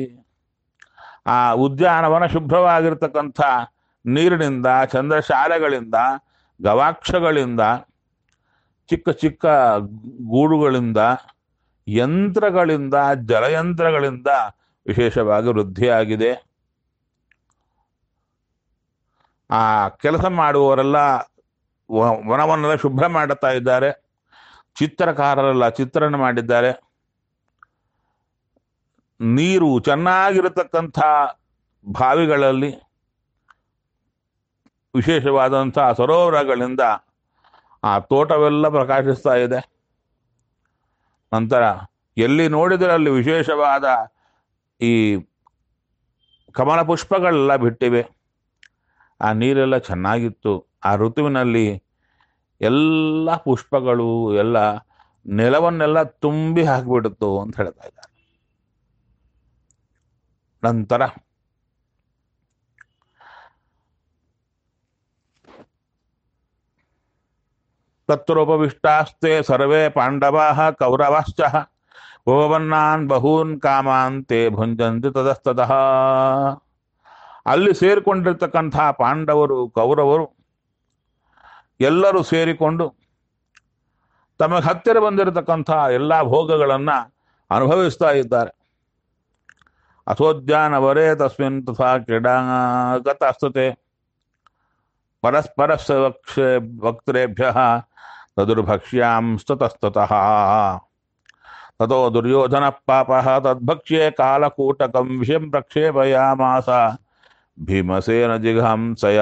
ಆ ಉದ್ಯಾನವನ ಶುಭ್ರವಾಗಿರ್ತಕ್ಕಂಥ ನೀರಿನಿಂದ, ಚಂದ್ರಶಾಲೆಗಳಿಂದ, ಗವಾಕ್ಷಗಳಿಂದ, ಚಿಕ್ಕ ಚಿಕ್ಕ ಗೂಡುಗಳಿಂದ, ಯಂತ್ರಗಳಿಂದ, ಜಲಯಂತ್ರಗಳಿಂದ ವಿಶೇಷವಾಗಿ ವೃದ್ಧಿಯಾಗಿದೆ. ಆ ಕೆಲಸ ಮಾಡುವವರೆಲ್ಲ ವನವನ್ನೆಲ್ಲ ಶುಭ್ರ ಮಾಡುತ್ತಾ ಇದ್ದಾರೆ. ಚಿತ್ರಕಾರರೆಲ್ಲ ಚಿತ್ರಣ ಮಾಡಿದ್ದಾರೆ. ನೀರು ಚೆನ್ನಾಗಿರತಕ್ಕಂಥ ಬಾವಿಗಳಲ್ಲಿ, ವಿಶೇಷವಾದಂಥ ಸರೋವರಗಳಿಂದ ಆ ತೋಟವೆಲ್ಲ ಪ್ರಕಾಶಿಸ್ತಾ ಇದೆ. ನಂತರ ಎಲ್ಲಿ ನೋಡಿದರೆ ಅಲ್ಲಿ ವಿಶೇಷವಾದ ಈ ಕಮಲ ಪುಷ್ಪಗಳೆಲ್ಲ ಬಿಟ್ಟಿವೆ. ಆ ನೀರೆಲ್ಲ ಚೆನ್ನಾಗಿತ್ತು. ಆ ಋತುವಿನಲ್ಲಿ ಎಲ್ಲ ಪುಷ್ಪಗಳು ಎಲ್ಲ ನೆಲವನ್ನೆಲ್ಲ ತುಂಬಿ ಹಾಕಿಬಿಡುತ್ತು ಅಂತ ಹೇಳ್ತಾ ಇದ್ದಾರೆ. ನಂತರ ತತ್ರೋಪವಿಷ್ಟಾಸ್ತೆ ಸರ್ವೇ ಪಾಂಡವಾಃ ಕೌರವಾಶ್ಚ ಭವನ್ನಾನ್ ಬಹೂನ್ ಕಾಮಾನ್ ತೇ ಭುಂಜಂತಿ ತದಸ್ತತಃ. ಅಲ್ಲಿ ಸೇರಿಕೊಂಡಿರ್ತಕ್ಕಂಥ ಪಾಂಡವರು ಕೌರವರು ಎಲ್ಲರೂ ಸೇರಿಕೊಂಡು ತಮಗೆ ಹತ್ತಿರ ಬಂದಿರತಕ್ಕಂಥ ಎಲ್ಲ ಭೋಗಗಳನ್ನು ಅನುಭವಿಸ್ತಾ ಇದ್ದಾರೆ. ಅಥೋದ್ಯಾನವರೇ ತಸ್ಮಿನ್ ತಥಾ ಕ್ರೀಡಾಗತಸ್ತುತೆ ಪರಸ್ಪರ ವಕ್ತ್ರೇಭ್ಯಃ ತದುರ್ಭಕ್ಷ್ಯಾಂಸ್ತತಸ್ತತಃ ತತೋ ದುರ್ಯೋಧನ ಪಾಪಃ ತದ್ಭಕ್ಷ್ಯೇ ಕಾಲಕೂಟಕಂ ವಿಷಂ ಪ್ರಕ್ಷೇಪಯಾಮಾಸ ಭೀಮಸೇನ ಜಿಘಾಂಸಯ.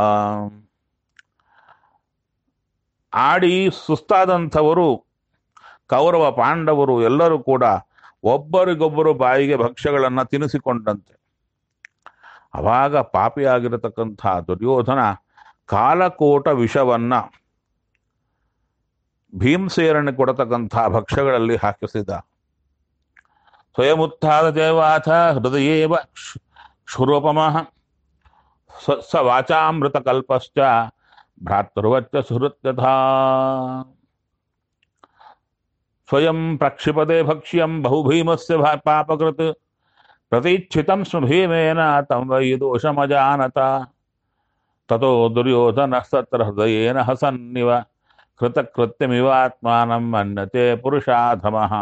ಆಡಿ ಸುಸ್ತಾದಂಥವರು ಕೌರವ ಪಾಂಡವರು ಎಲ್ಲರೂ ಕೂಡ ಒಬ್ಬರಿಗೊಬ್ಬರು ಬಾಯಿಗೆ ಭಕ್ಷ್ಯಗಳನ್ನು ತಿನ್ನಿಸಿಕೊಂಡಂತೆ. ಅವಾಗ ಪಾಪಿಯಾಗಿರತಕ್ಕಂಥ ದುರ್ಯೋಧನ ಕಾಲಕೋಟ ವಿಷವನ್ನ ಭೀಮಸೇನನಿಗೆ ಕೊಡತಕ್ಕಂಥ ಭಕ್ಷ್ಯಗಳಲ್ಲಿ ಹಾಕಿಸಿದ. ಸ್ವಯಮುತ್ಥಾದ ದೇವಾಥ ಹೃದಯೇವ ಕ್ಷುರೋಪಮಃ ಸ ವಾಚಾಮೃತ ಕಲ್ಪಶ್ಚ ಭ್ರಾತೃವಚ್ಚ ಸುಹೃತ್ಯಥಾ. ಸ್ವಯಂ ಪ್ರಕ್ಷಿಪತೆ ಭಕ್ಷ್ಯಂ ಬಹುಭೀಮಸ್ಯ ಪಾಪಕೃತ್ ಪ್ರತೀಚ್ಛಿತಂ ಸ್ಮ ಭೀಮೇನ ತಂ ವೈ ದೋಷಮಜಾನತ. ತತೋ ದುರ್ಯೋಧನಸ್ತತ್ರ ಹೃದಯೇನ ಹಸನ್ನಿವ ಕೃತಕೃತ್ಯಮಿವಾತ್ಮಾನಂ ಮನ್ಯತೆ ಪುರುಷಾಧಮಃ.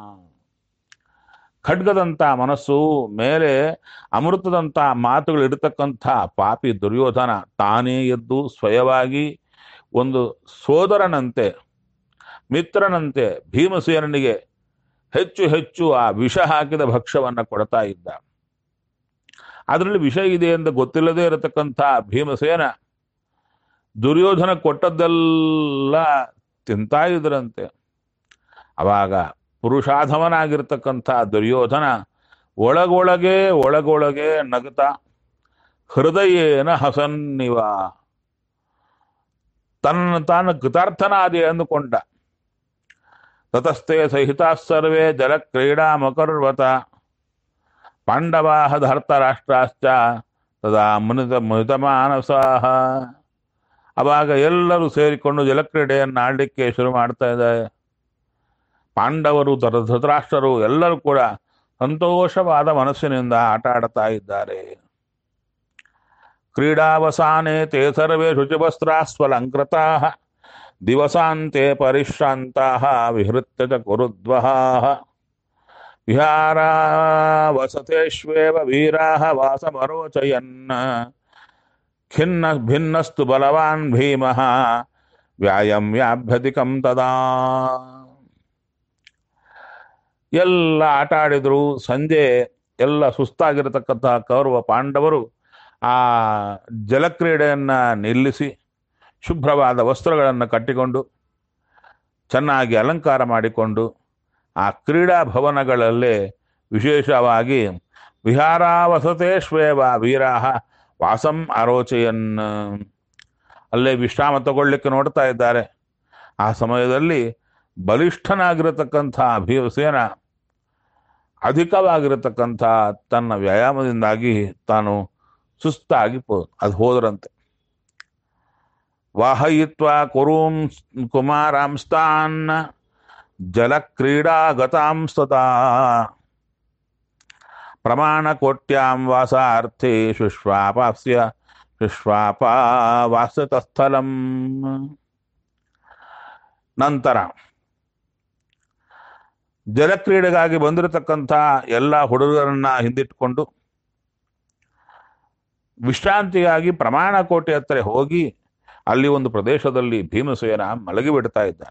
ಖಡ್ಗದಂಥ ಮನಸ್ಸು, ಮೇಲೆ ಅಮೃತದಂಥ ಮಾತುಗಳಿರತಕ್ಕಂಥ ಪಾಪಿ ದುರ್ಯೋಧನ ತಾನೇ ಎದ್ದು ಸ್ವಯವಾಗಿ ಒಂದು ಸೋದರನಂತೆ ಮಿತ್ರನಂತೆ ಭೀಮಸೇನನಿಗೆ ಹೆಚ್ಚು ಹೆಚ್ಚು ಆ ವಿಷ ಹಾಕಿದ ಭಕ್ಷ್ಯವನ್ನು ಕೊಡ್ತಾ ಇದ್ದ. ಅದರಲ್ಲಿ ವಿಷ ಇದೆ ಎಂದು ಗೊತ್ತಿಲ್ಲದೆ ಇರತಕ್ಕಂಥ ಭೀಮಸೇನ ದುರ್ಯೋಧನ ಕೊಟ್ಟದ್ದೆಲ್ಲ ತಿಂತಾ ಇದ್ರಂತೆ. ಅವಾಗ ಪುರುಷಾಧಮನಾಗಿರ್ತಕ್ಕಂಥ ದುರ್ಯೋಧನ ಒಳಗೊಳಗೆ ನಗುತ್ತಾ ಹೃದಯೇನ ಹಸನ್ನಿವ, ತನ್ನ ತಾನು ಕೃತಾರ್ಥನಾದೆ ಅಂದುಕೊಂಡ. ತತಸ್ಥೆ ಸಹಿತಾ ಸರ್ವೇ ಜಲ ಕ್ರೀಡಾಮಕರ್ವತ ಪಾಂಡವಾಹ ಧರ್ತರಾಷ್ಟ್ರಾಶ್ಚ ತದಾ ಮುನಿತಮಾನಸಾಹ. ಅವಾಗ ಎಲ್ಲರೂ ಸೇರಿಕೊಂಡು ಜಲಕ್ರೀಡೆಯನ್ನು ಆಡಲಿಕ್ಕೆ ಶುರು ಮಾಡ್ತಾ ಇದ್ದಾರೆ. ಪಾಂಡವರು ಧೃತರಾಷ್ಟ್ರರು ಎಲ್ಲರೂ ಕೂಡ ಸಂತೋಷವಾದ ಮನಸ್ಸಿನಿಂದ ಆಟ ಆಡ್ತಾ ಇದ್ದಾರೆ. ಕ್ರೀಡಾವಸಾನೆ ತೇ ಸರ್ವೇ ಶುಚಿವಸ್ತ್ರಾಸ್ವಲಂಕೃತಾಃ ದಿವಸಾಂತೆ ಪರಿಶ್ರಾಂತಾಃ ವಿಹೃತ್ಯ ಚ ಕುರುದ್ವಃ. ವಿಹಾರಾವಸತೇಷ್ವೇವ ವೀರಾಃ ವಾಸಮರೋಚಯನ್ ಖಿನ್ನ ಭಿನ್ನಸ್ತು ಬಲವಾನ್ ಭೀಮಃ ವ್ಯಾಯಮ್ಯಾಭ್ಯಧಿಕಂ ತದಾ. ಎಲ್ಲ ಆಟ ಆಡಿದ್ರು. ಸಂಜೆ ಎಲ್ಲ ಸುಸ್ತಾಗಿರತಕ್ಕಂಥ ಕೌರವ ಪಾಂಡವರು ಆ ಜಲಕ್ರೀಡೆಯನ್ನು ನಿಲ್ಲಿಸಿ ಶುಭ್ರವಾದ ವಸ್ತ್ರಗಳನ್ನು ಕಟ್ಟಿಕೊಂಡು ಚೆನ್ನಾಗಿ ಅಲಂಕಾರ ಮಾಡಿಕೊಂಡು ಆ ಕ್ರೀಡಾ ಭವನಗಳಲ್ಲೇ ವಿಶೇಷವಾಗಿ ವಿಹಾರಾವಸತೇಷ್ವೇವ ವೀರಾಹ ವಾಸಂ ಅರೋಚಯನ್ ಅಲ್ಲೇ ವಿಶ್ರಾಮ ತಗೊಳ್ಳಿಕ್ಕೆ ನೋಡ್ತಾ ಇದ್ದಾರೆ. ಆ ಸಮಯದಲ್ಲಿ ಬಲಿಷ್ಠನಾಗಿರತಕ್ಕಂಥ ಭೀಮಸೇನ ಅಧಿಕವಾಗಿರತಕ್ಕಂಥ ತನ್ನ ವ್ಯಾಯಾಮದಿಂದಾಗಿ ತಾನು ಸುಸ್ತಾಗಿ ಅದು ಹೋದರಂತೆ. ವಾಹಯಿತ್ವಾ ಕುರುಂ ಕುಮಾರಾಂಸ್ತಾನ್ ಜಲಕ್ರೀಡಾಗತಾಂಸ್ತತಾ ಪ್ರಮಾಣಕೋಟ್ಯಾಂ ವಾಸಾರ್ಥೇ ಶುಶ್ವಾಪಾವಾಸತಸ್ಥಲಂ. ನಂತರ ಜಲಕ್ರೀಡೆಗಾಗಿ ಬಂದಿರತಕ್ಕಂಥ ಎಲ್ಲ ಹುಡುಗರನ್ನ ಹಿಂದಿಟ್ಟುಕೊಂಡು ವಿಶ್ರಾಂತಿಗಾಗಿ ಪ್ರಮಾಣಕೋಟೆ ಹತ್ತಿರ ಹೋಗಿ ಅಲ್ಲಿ ಒಂದು ಪ್ರದೇಶದಲ್ಲಿ ಭೀಮಸೇನ ಮಲಗಿಬಿಡ್ತಾ ಇದ್ದ.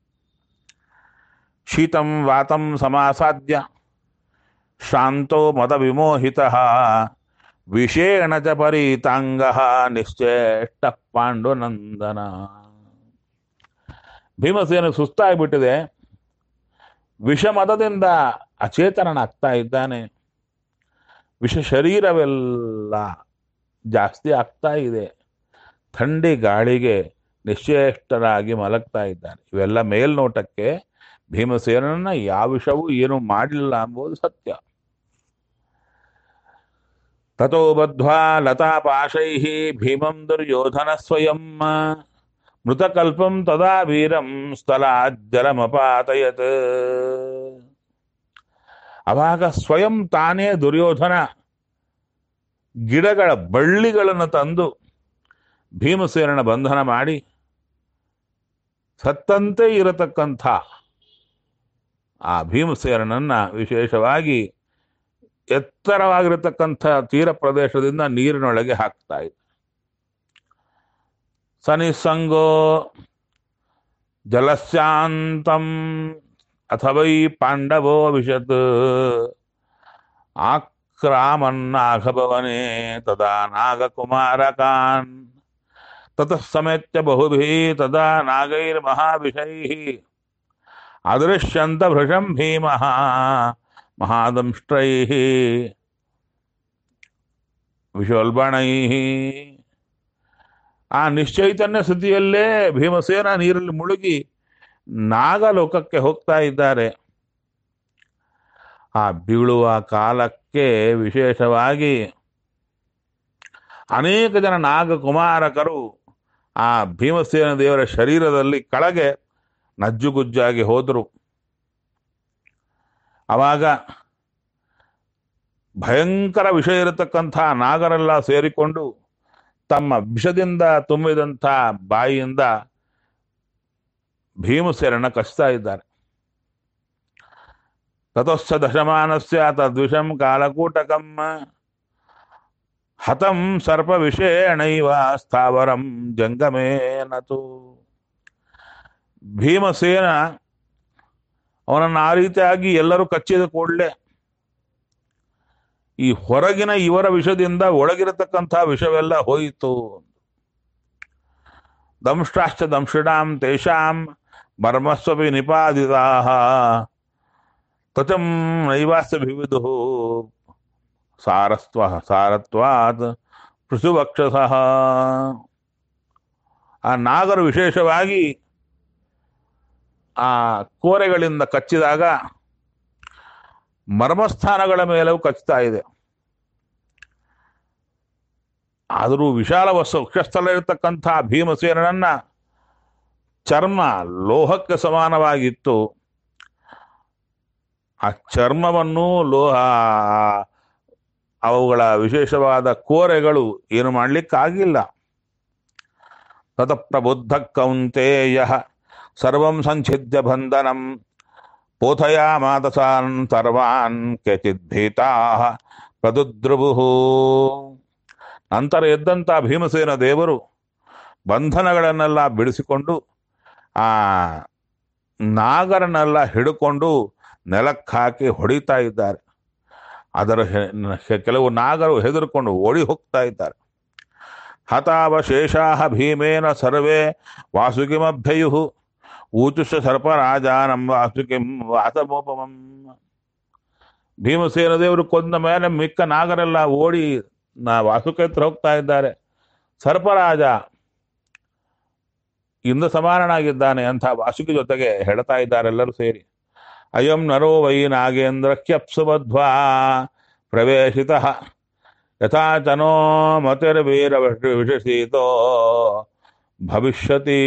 ಶೀತಂ ವಾತಂ ಸಮಾಸಾದ್ಯ ಶಾಂತೋ ಮದ ವಿಮೋಹಿತಃ ವಿಷೇಣ ಚ ಪರೀತಾಂಗಃ ನಿಶ್ಚೇಷ್ಟ ಪಾಂಡುನಂದನ. ಭೀಮಸೇನ ಸುಸ್ತಾಗಿಬಿಟ್ಟಿದೆ, ವಿಷಮದದಿಂದ ಅಚೇತನನಾಗ್ತಾ ಇದ್ದಾನೆ. ವಿಷ ಶರೀರವೆಲ್ಲ ಜಾಸ್ತಿ ಆಗ್ತಾ ಇದೆ. ಥಂಡಿ ಗಾಳಿಗೆ ನಿಶ್ಚೇಷ್ಟರಾಗಿ ಮಲಗ್ತಾ ಇದ್ದಾನೆ. ಇವೆಲ್ಲ ಮೇಲ್ನೋಟಕ್ಕೆ ಭೀಮಸೇನನ್ನ ಯಾವ ವಿಷವೂ ಏನು ಮಾಡಲಿಲ್ಲ ಎಂಬುದು ಸತ್ಯ. ತಥೋ ಬದ್ಧ್ವಾ ಲತಾಪಾಶೈಃ ಭೀಮಂ ದುರ್ಯೋಧನ ಸ್ವಯಂ ಮೃತಕಲ್ಪಂ ತದಾ ವೀರಂ ಸ್ಥಲಾಜ್ಜಲಮಪಾತಯತ್. ಅವಾಗ ಸ್ವಯಂ ತಾನೇ ದುರ್ಯೋಧನ ಗಿಡಗಳ ಬಳ್ಳಿಗಳನ್ನು ತಂದು ಭೀಮಸೇನನ ಬಂಧನ ಮಾಡಿ ಸತ್ತಂತೆ ಇರತಕ್ಕಂಥ ಆ ಭೀಮಸೇನನನ್ನ ವಿಶೇಷವಾಗಿ ಎತ್ತರವಾಗಿರತಕ್ಕಂಥ ತೀರ ಪ್ರದೇಶದಿಂದ ನೀರಿನೊಳಗೆ ಹಾಕ್ತಾ ಇದ್ದ. ಸನಿಸಂಗೋ ಜಲಸ್ಯಾಂತಂ ಅಥವೈ ಪಾಂಡವೋ ವಿಶತ್ ಚಕ್ರಾಮನ್ನಾಘಭವನೆ ತದಾ ನಾಗಕುಮಾರಕಾನ್ ತತಃ ಸಮೇತ್ಯ ಬಹುಭಿಃ ತದಾ ನಾಗೈರ್ಮಹಾವಿಷೈಃ ಅದೃಶ್ಯಂತ ಭೃಶಂ ಭೀಮಃ ಮಹಾದಂಷ್ಟ್ರೈಃ ವಿಶೋಲ್ಬಣೈಃ. ಆ ನಿಶ್ಚೈತನ್ಯ ಸ್ಥಿತಿಯಲ್ಲೇ ಭೀಮಸೇನ ನೀರಲ್ಲಿ ಮುಳುಗಿ ನಾಗಲೋಕಕ್ಕೆ ಹೋಗ್ತಾ ಇದ್ದಾರೆ. ಆ ಬೀಳುವ ಕಾಲಕ್ಕೆ ವಿಶೇಷವಾಗಿ ಅನೇಕ ಜನ ನಾಗಕುಮಾರಕರು ಆ ಭೀಮಸೇನ ದೇವರ ಶರೀರದಲ್ಲಿ ಕೆಳಗೆ ನಜ್ಜುಗುಜ್ಜಾಗಿ ಹೋದರು. ಆವಾಗ ಭಯಂಕರ ವಿಷ ಇರತಕ್ಕಂಥ ನಾಗರೆಲ್ಲ ಸೇರಿಕೊಂಡು ತಮ್ಮ ವಿಷದಿಂದ ತುಂಬಿದಂಥ ಬಾಯಿಯಿಂದ ಭೀಮಸೇನನ ಕಚ್ತಾ ಇದ್ದಾರೆ. ತತಶ್ಚ ದಶಮಾನಸ್ಯ ತದ್ವಿಷಂ ಕಾಲಕೂಟಕಂ ಹತಂ ಸರ್ಪ ವಿಷೇಣೈವ ಸ್ಥಾವರಂ ಜಂಗಮೇನತು. ಭೀಮಸೇನ ಅವನನ್ನು ಆ ರೀತಿಯಾಗಿ ಎಲ್ಲರೂ ಕಚ್ಚಿದ ಕೂಡಲೇ ಈ ಹೊರಗಿನ ಇವರ ವಿಷದಿಂದ ಒಳಗಿರತಕ್ಕಂಥ ವಿಷವೆಲ್ಲ ಹೋಯಿತು. ದಂಷ್ಟಾಶ್ಚ ದಂಶಿಡಾಂ ತೇಷಾಂ ಮರ್ಮಸ್ವಪಿ ನಿಪಾದಿತಾಃ ತಚಂ ನೈವಾಸ್ಯ ವಿವಿದುಃ ಸಾರತ್ವಾತ್ ಪೃಥುವಕ್ಷಸಃ. ಆ ನಾಗರು ವಿಶೇಷವಾಗಿ ಆ ಕೋರೆಗಳಿಂದ ಕಚ್ಚಿದಾಗ ಮರ್ಮಸ್ಥಾನಗಳ ಮೇಲೂ ಕಚ್ತಾ ಇದೆ. ಆದರೂ ವಿಶಾಲ ವಕ್ಷಸ್ಥಲ ಇರತಕ್ಕಂಥ ಭೀಮಸೇನನನ್ನ ಚರ್ಮ ಲೋಹಕ್ಕೆ ಸಮಾನವಾಗಿತ್ತು. ಆ ಚರ್ಮವನ್ನು ಲೋಹ ಅವುಗಳ ವಿಶೇಷವಾದ ಕೋರೆಗಳು ಏನು ಮಾಡಲಿಕ್ಕಾಗಿಲ್ಲ. ತತ ಪ್ರಬುದ್ಧ ಕೌಂತೇಯ ಸರ್ವಂ ಸಂಛಿದ್ಯ ಬಂಧನಂ ಪೋಥಯಾಮಾತಸಾನ್ ಸರ್ವಾನ್ ಕೇಚಿದ್ಭೀತಾಃ ಪ್ರದುದ್ರುಭುಃ. ನಂತರ ಎದ್ದಂಥ ಭೀಮಸೇನ ದೇವರು ಬಂಧನಗಳನ್ನೆಲ್ಲ ಬಿಡಿಸಿಕೊಂಡು ಆ ನಾಗರನ್ನೆಲ್ಲ ಹಿಡ್ಕೊಂಡು ನೆಲಕ್ಕೆ ಹಾಕಿ ಹೊಡಿತಾ ಇದ್ದಾರೆ. ಅದರ ಕೆಲವು ನಾಗರು ಹೆದರ್ಕೊಂಡು ಓಡಿ ಹೋಗ್ತಾ ಇದ್ದಾರೆ. ಹತಾವಶೇಷಾಃ ಭೀಮೇನ ಸರ್ವೇ ವಾಸುಕಿಮಭ್ಯಯುಃ ಊಚುಷ ಸರ್ಪರಾಜಾನಂ ವಾಸುಕಿಂ ವಾಸಮೋಪಮಂ. ಭೀಮಸೇನ ದೇವರು ಕೊಂದ ಮೇಲೆ ಮಿಕ್ಕ ನಾಗರೆಲ್ಲ ಓಡಿ ವಾಸುಕಿ ಹತ್ರ ಹೋಗ್ತಾ ಇದ್ದಾರೆ. ಸರ್ಪರಾಜ ಇಂದು ಸಮಾನನಾಗಿದ್ದಾನೆ ಅಂತ ವಾಸುಕಿ ಜೊತೆಗೆ ಹೇಳ್ತಾ ಇದ್ದಾರೆ ಎಲ್ಲರೂ ಸೇರಿ. ಅಯಂ ನರೋ ವೈ ನಾಗೇಂದ್ರ ಕ್ಯಪ್ಸುಬದ್ಧ್ವಾ ಪ್ರವೇಶಿತಃ ಯಥಾ ಚನೋ ಮತಿರ್ವೀರ ವಿಶಸೀತೋ ಭವಿಷ್ಯತಿ.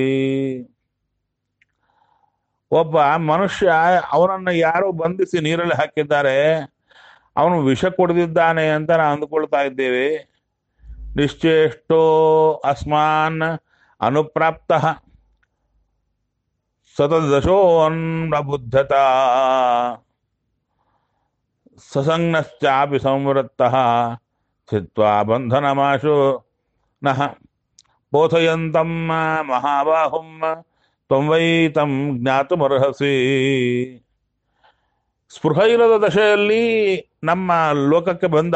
ಒಬ್ಬ ಮನುಷ್ಯ ಅವನನ್ನು ಯಾರೋ ಬಂಧಿಸಿ ನೀರಲ್ಲಿ ಹಾಕಿದ್ದಾರೆ, ಅವನು ವಿಷ ಕುಡಿದಿದ್ದಾನೆ ಅಂತ ನಾವು ಅಂದುಕೊಳ್ತಾ ಇದ್ದೇವೆ. ನಿಶ್ಚೇಷ್ಟೋ ಅಸ್ಮಾನ್ ಅನುಪ್ರಾಪ್ತ ಸತದಶೋನ್ಬುದ್ಧತ ಸಸಂಜ್ಞಶ್ಚಾಪಿ ಸಂವೃತ್ತಃ ಸ್ಥಿತ್ವಾ ಬಂಧನಮಾಶು ನಃ ಬೋಧಯಂತಂ ಮಹಾಬಾಹುಂ ತ್ವಂ ವೈ ತಂ ಜ್ಞಾತುಮರ್ಹಸಿ. ಸ್ಪೃಹ ಇಲ್ಲದ ದಶೆಯಲ್ಲಿ ನಮ್ಮ ಲೋಕಕ್ಕೆ ಬಂದ,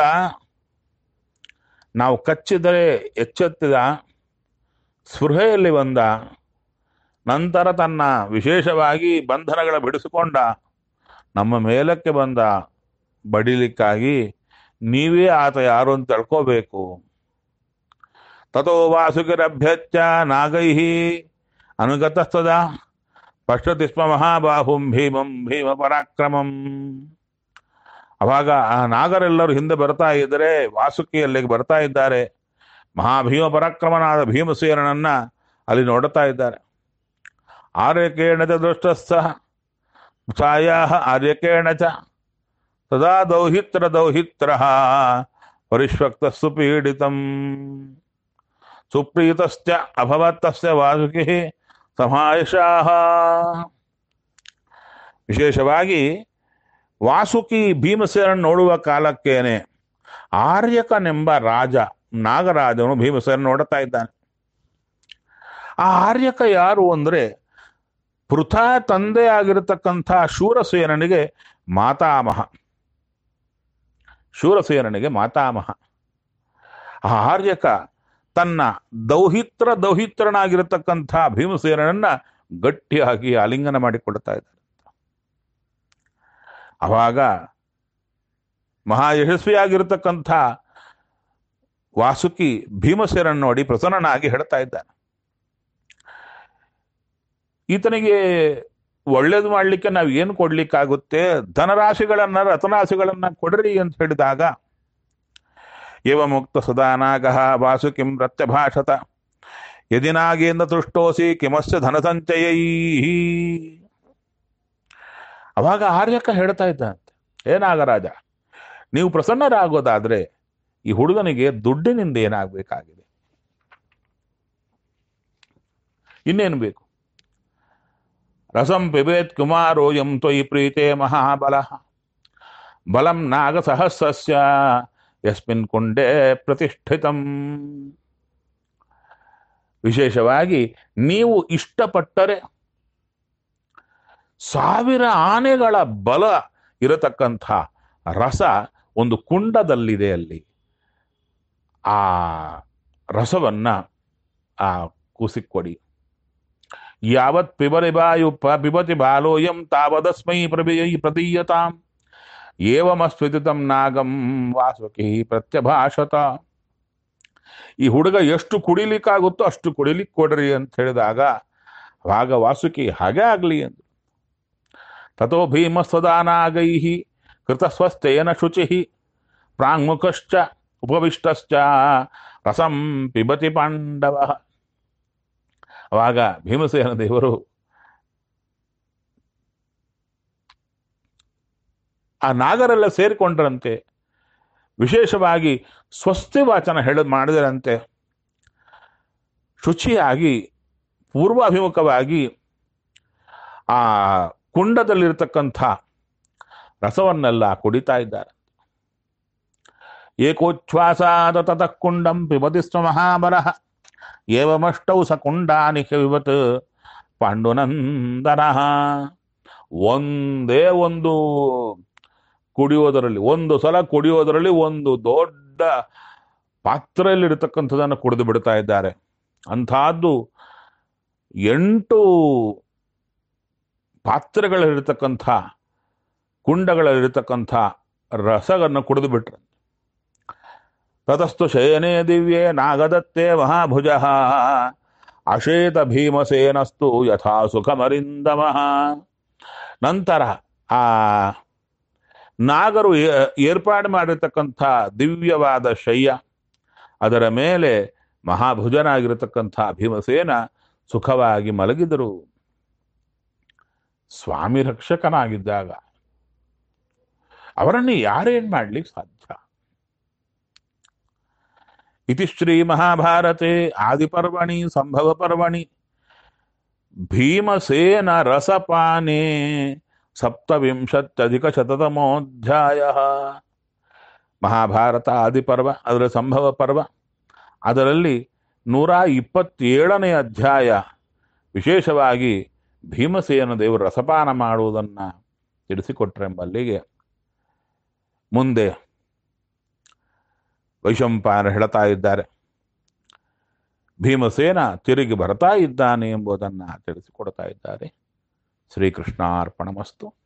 ನಾವು ಕಚ್ಚಿದರೆ ಎಚ್ಚೆತ್ತಿದ, ಸ್ಪೃಹೆಯಲ್ಲಿ ಬಂದ, ನಂತರ ತನ್ನ ವಿಶೇಷವಾಗಿ ಬಂಧನಗಳ ಬಿಡಿಸಿಕೊಂಡ ನಮ್ಮ ಮೇಲಕ್ಕೆ ಬಂದ ಬಡಿಲಿಕ್ಕಾಗಿ ನೀವೇ ಆತ ಯಾರು ಅಂತ ತಿಳ್ಕೋಬೇಕು. ತಥೋ ವಾಸುಕಿರಭ್ಯಚ್ಚ ನಾಗೈಃ ಅನುಗತಸ್ತದ ಪಶ್ಯತಿ ಸ್ಮ ಮಹಾಬಾಹುಂ ಭೀಮಂ ಭೀಮ ಪರಾಕ್ರಮಂ. ಅವಾಗ ಆ ನಾಗರೆಲ್ಲರೂ ಹಿಂದೆ ಬರ್ತಾ ಇದ್ದರೆ ವಾಸುಕಿ ಅಲ್ಲಿಗೆ ಬರ್ತಾ ಇದ್ದಾರೆ. ಮಹಾಭೀಮ ಪರಾಕ್ರಮನಾದ ಭೀಮಸೇನನನ್ನ ಅಲ್ಲಿ ನೋಡುತ್ತಾ ಇದ್ದಾರೆ. ಆರ್ಯಕೇಣ ಚ ದೃಷ್ಟಸ್ಸ ಛಾಯಾಃ ಆರ್ಯಕೇಣ ಚ ತದಾ ದೌಹಿತ್ರಃ ಪರಿಶ್ವಕ್ತಃ ಸುಪೀಡಿತಂ ಸುಪ್ರೀತಶ್ಚ ಅಭವತ್ ತಸ್ಯ ವಾಸುಕಿಃ ಸಮಾಯಶಾಃ. ವಿಶೇಷವಾಗಿ ವಾಸುಕಿ ಭೀಮಸೇನನ್ನು ನೋಡುವ ಕಾಲಕ್ಕೇನೆ ಆರ್ಯಕನೆಂಬ ರಾಜ, ನಾಗರಾಜನು ಭೀಮಸೇನ ನೋಡುತ್ತಾ ಇದ್ದಾನೆ. ಆ ಆರ್ಯಕ ಯಾರು ಅಂದರೆ ಪೃಥಾ ತಂದೆ ಆಗಿರತಕ್ಕಂಥ ಶೂರಸೇನನಿಗೆ ಮಾತಾಮಹ. ಶೂರಸೇನನಿಗೆ ಮಾತಾಮಹ. ಆ ಆರ್ಯಕ ತನ್ನ ದೌಹಿತ್ರನಾಗಿರತಕ್ಕಂಥ ಭೀಮಸೇನನನ್ನ ಗಟ್ಟಿಯಾಗಿ ಆಲಿಂಗನ ಮಾಡಿಕೊಳ್ತಾ ಇದ್ದಾರೆ. ಅವಾಗ ಮಹಾ ಯಶಸ್ವಿಯಾಗಿರತಕ್ಕಂಥ ವಾಸುಕಿ ಭೀಮಸೇನನ್ ನೋಡಿ ಪ್ರಸನ್ನನಾಗಿ ಹೇಳ್ತಾ ಇದ್ದಾನೆ, ಈತನಿಗೆ ಒಳ್ಳೇದು ಮಾಡ್ಲಿಕ್ಕೆ ನಾವು ಏನು ಕೊಡ್ಲಿಕ್ಕಾಗುತ್ತೆ, ಧನರಾಶಿಗಳನ್ನ ರತನರಾಶಿಗಳನ್ನ ಕೊಡ್ರಿ ಅಂತ ಹೇಳಿದಾಗ, ಏವ ಮುಕ್ತ ಸದಾನಾಗಃ ವಾಸುಕಿಂ ಪ್ರತ್ಯಭಾಷತ ಯದಿ ನಾಗೇಂದ್ರ ತುಷ್ಟೋಸಿ ಕಿಮಸ್ಯ ಧನ ಸಂಚಯೈ. ಅವಾಗ ಆರ್ಯಕ ಹೇಳ್ತಾ ಇದ್ದಂತೆ, ನಾಗರಾಜ, ನೀವು ಪ್ರಸನ್ನರಾಗೋದಾದ್ರೆ ಈ ಹುಡುಗನಿಗೆ ದುಡ್ಡಿನಿಂದ ಏನಾಗಬೇಕಾಗಿದೆ, ಇನ್ನೇನು ಬೇಕು? ರಸಂ ಪಿಬೇತ್ ಕುಮಾರೋಯಂ ತ್ವಯಿ ಪ್ರೀತೆ ಮಹಾಬಲ ಬಲಂ ನಾಗ ಸಹಸ್ರಸ್ಯ ಯಸ್ಮಿನ್ ಕುಂಡೇ ಪ್ರತಿಷ್ಠಿತಂ. ವಿಶೇಷವಾಗಿ ನೀವು ಇಷ್ಟಪಟ್ಟರೆ 1000 ಆನೆಗಳ ಬಲ ಇರತಕ್ಕಂಥ ರಸ ಒಂದು ಕುಂಡದಲ್ಲಿದೆ. ಅಲ್ಲಿ ಆ ರಸವನ್ನ ಆ ಕೂಸಿಕೊಡಿ. ಯಾವತ್ ಪಿಬತಿ ಬಾಲೋಯಂ ತಾವದಸ್ಮೈ ಪ್ರದೀಯತಾಂ ಏವಮಸ್ವಿತಂ ನಾಗಂ ವಾಸುಕಿ ಪ್ರತ್ಯಭಾಷತ. ಈ ಹುಡುಗ ಎಷ್ಟು ಕುಡಿಲಿಕ್ಕಾಗುತ್ತೋ ಅಷ್ಟು ಕುಡಿಲಿಕ್ಕೆ ಕೊಡ್ರಿ ಅಂತ ಹೇಳಿದಾಗ, ಆಗ ವಾಸುಕಿ ಹಾಗೆ ಆಗ್ಲಿ ಎಂದು. ತಥೋ ಭೀಮ ಸ್ವದಾನಾಗೈ ಕೃತಸ್ವಸ್ಥೇನ ಶುಚಿ ಪ್ರಾಂಗ್ಮುಖಶ್ಚ ಉಪವಿಷ್ಟಶ್ಚ ರಸಂ ಪಿಬತಿ ಪಾಂಡವ. ಅವಾಗ ಭೀಮಸೇನ ದೇವರು ಆ ನಾಗರೆಲ್ಲ ಸೇರಿಕೊಂಡ್ರಂತೆ. ವಿಶೇಷವಾಗಿ ಸ್ವಸ್ತಿ ವಾಚನ ಮಾಡಿದರಂತೆ. ಶುಚಿಯಾಗಿ ಪೂರ್ವಾಭಿಮುಖವಾಗಿ ಆ ಕುಂಡದಲ್ಲಿರ್ತಕ್ಕಂಥ ರಸವನ್ನೆಲ್ಲ ಕುಡಿತಾ ಇದ್ದಾರೆ. ಏಕೋಚ್ಛ್ವಾಸಾದ ತತಃ ಕುಂಡಂ ಪಿಬತಿ ಸ್ವ ಮಹಾಬಲಃ ಏವಮಷ್ಟೌ ಸ ಕುಂಡಾನಿ ಪಿಬತ್ ಪಾಂಡುನಂದನಃ. ಒಂದೇ ಒಂದು ಕುಡಿಯೋದರಲ್ಲಿ, ಒಂದು ಸಲ ಕುಡಿಯೋದರಲ್ಲಿ ಒಂದು ದೊಡ್ಡ ಪಾತ್ರೆಯಲ್ಲಿರ್ತಕ್ಕಂಥದನ್ನು ಕುಡಿದು ಬಿಡ್ತಾ ಇದ್ದಾರೆ. ಅಂಥದ್ದು 8 ಪಾತ್ರೆಗಳಿರ್ತಕ್ಕಂಥ ಕುಂಡಗಳಲ್ಲಿರ್ತಕ್ಕಂಥ ರಸವನ್ನು ಕುಡಿದು ಬಿಟ್ರೆ. ತತಸ್ತು ಶಯನೇ ದಿವ್ಯೇ ನಾಗದತ್ತೇ ಮಹಾಭುಜ ಅಶೇತ ಭೀಮಸೇನಸ್ತು ಯಥಾ ಸುಖಮರಿಂದಮಃ. ನಂತರ ಆ ನಾಗರು ಏರ್ಪಾಡು ಮಾಡಿರ್ತಕ್ಕಂಥ ದಿವ್ಯವಾದ ಶಯ್ಯ, ಅದರ ಮೇಲೆ ಮಹಾಭುಜನಾಗಿರತಕ್ಕಂಥ ಭೀಮಸೇನ ಸುಖವಾಗಿ ಮಲಗಿದರು. ಸ್ವಾಮಿ ರಕ್ಷಕನಾಗಿದ್ದಾಗ ಅವರನ್ನು ಯಾರೇನ್ ಮಾಡ್ಲಿಕ್ಕೆ ಸಾಧ್ಯ? ಇತಿ ಶ್ರೀ ಮಹಾಭಾರತೆ ಆದಿಪರ್ವಣಿ ಸಂಭವ ಪರ್ವಣಿ ಭೀಮಸೇನ ರಸಪಾನೆ 27-ಶತತಮೋಧ್ಯಾಯ. ಮಹಾಭಾರತ ಆದಿಪರ್ವ, ಅದರ ಸಂಭವ ಪರ್ವ, ಅದರಲ್ಲಿ 127ನೇ ಅಧ್ಯಾಯ ವಿಶೇಷವಾಗಿ ಭೀಮಸೇನ ದೇವರು ರಸಪಾನ ಮಾಡುವುದನ್ನು ತಿಳಿಸಿಕೊಟ್ರೆಂಬಲ್ಲಿಗೆ ಮುಂದೆ ವೈಶಂಪಾಯನ ಹೇಳ್ತಾ ಇದ್ದಾರೆ. ಭೀಮಸೇನ ತಿರುಗಿ ಬರ್ತಾ ಇದ್ದಾನೆ ಎಂಬುದನ್ನು ತಿಳಿಸಿಕೊಡ್ತಾ ಇದ್ದಾರೆ. ಶ್ರೀಕೃಷ್ಣಾರ್ಪಣಮಸ್ತು.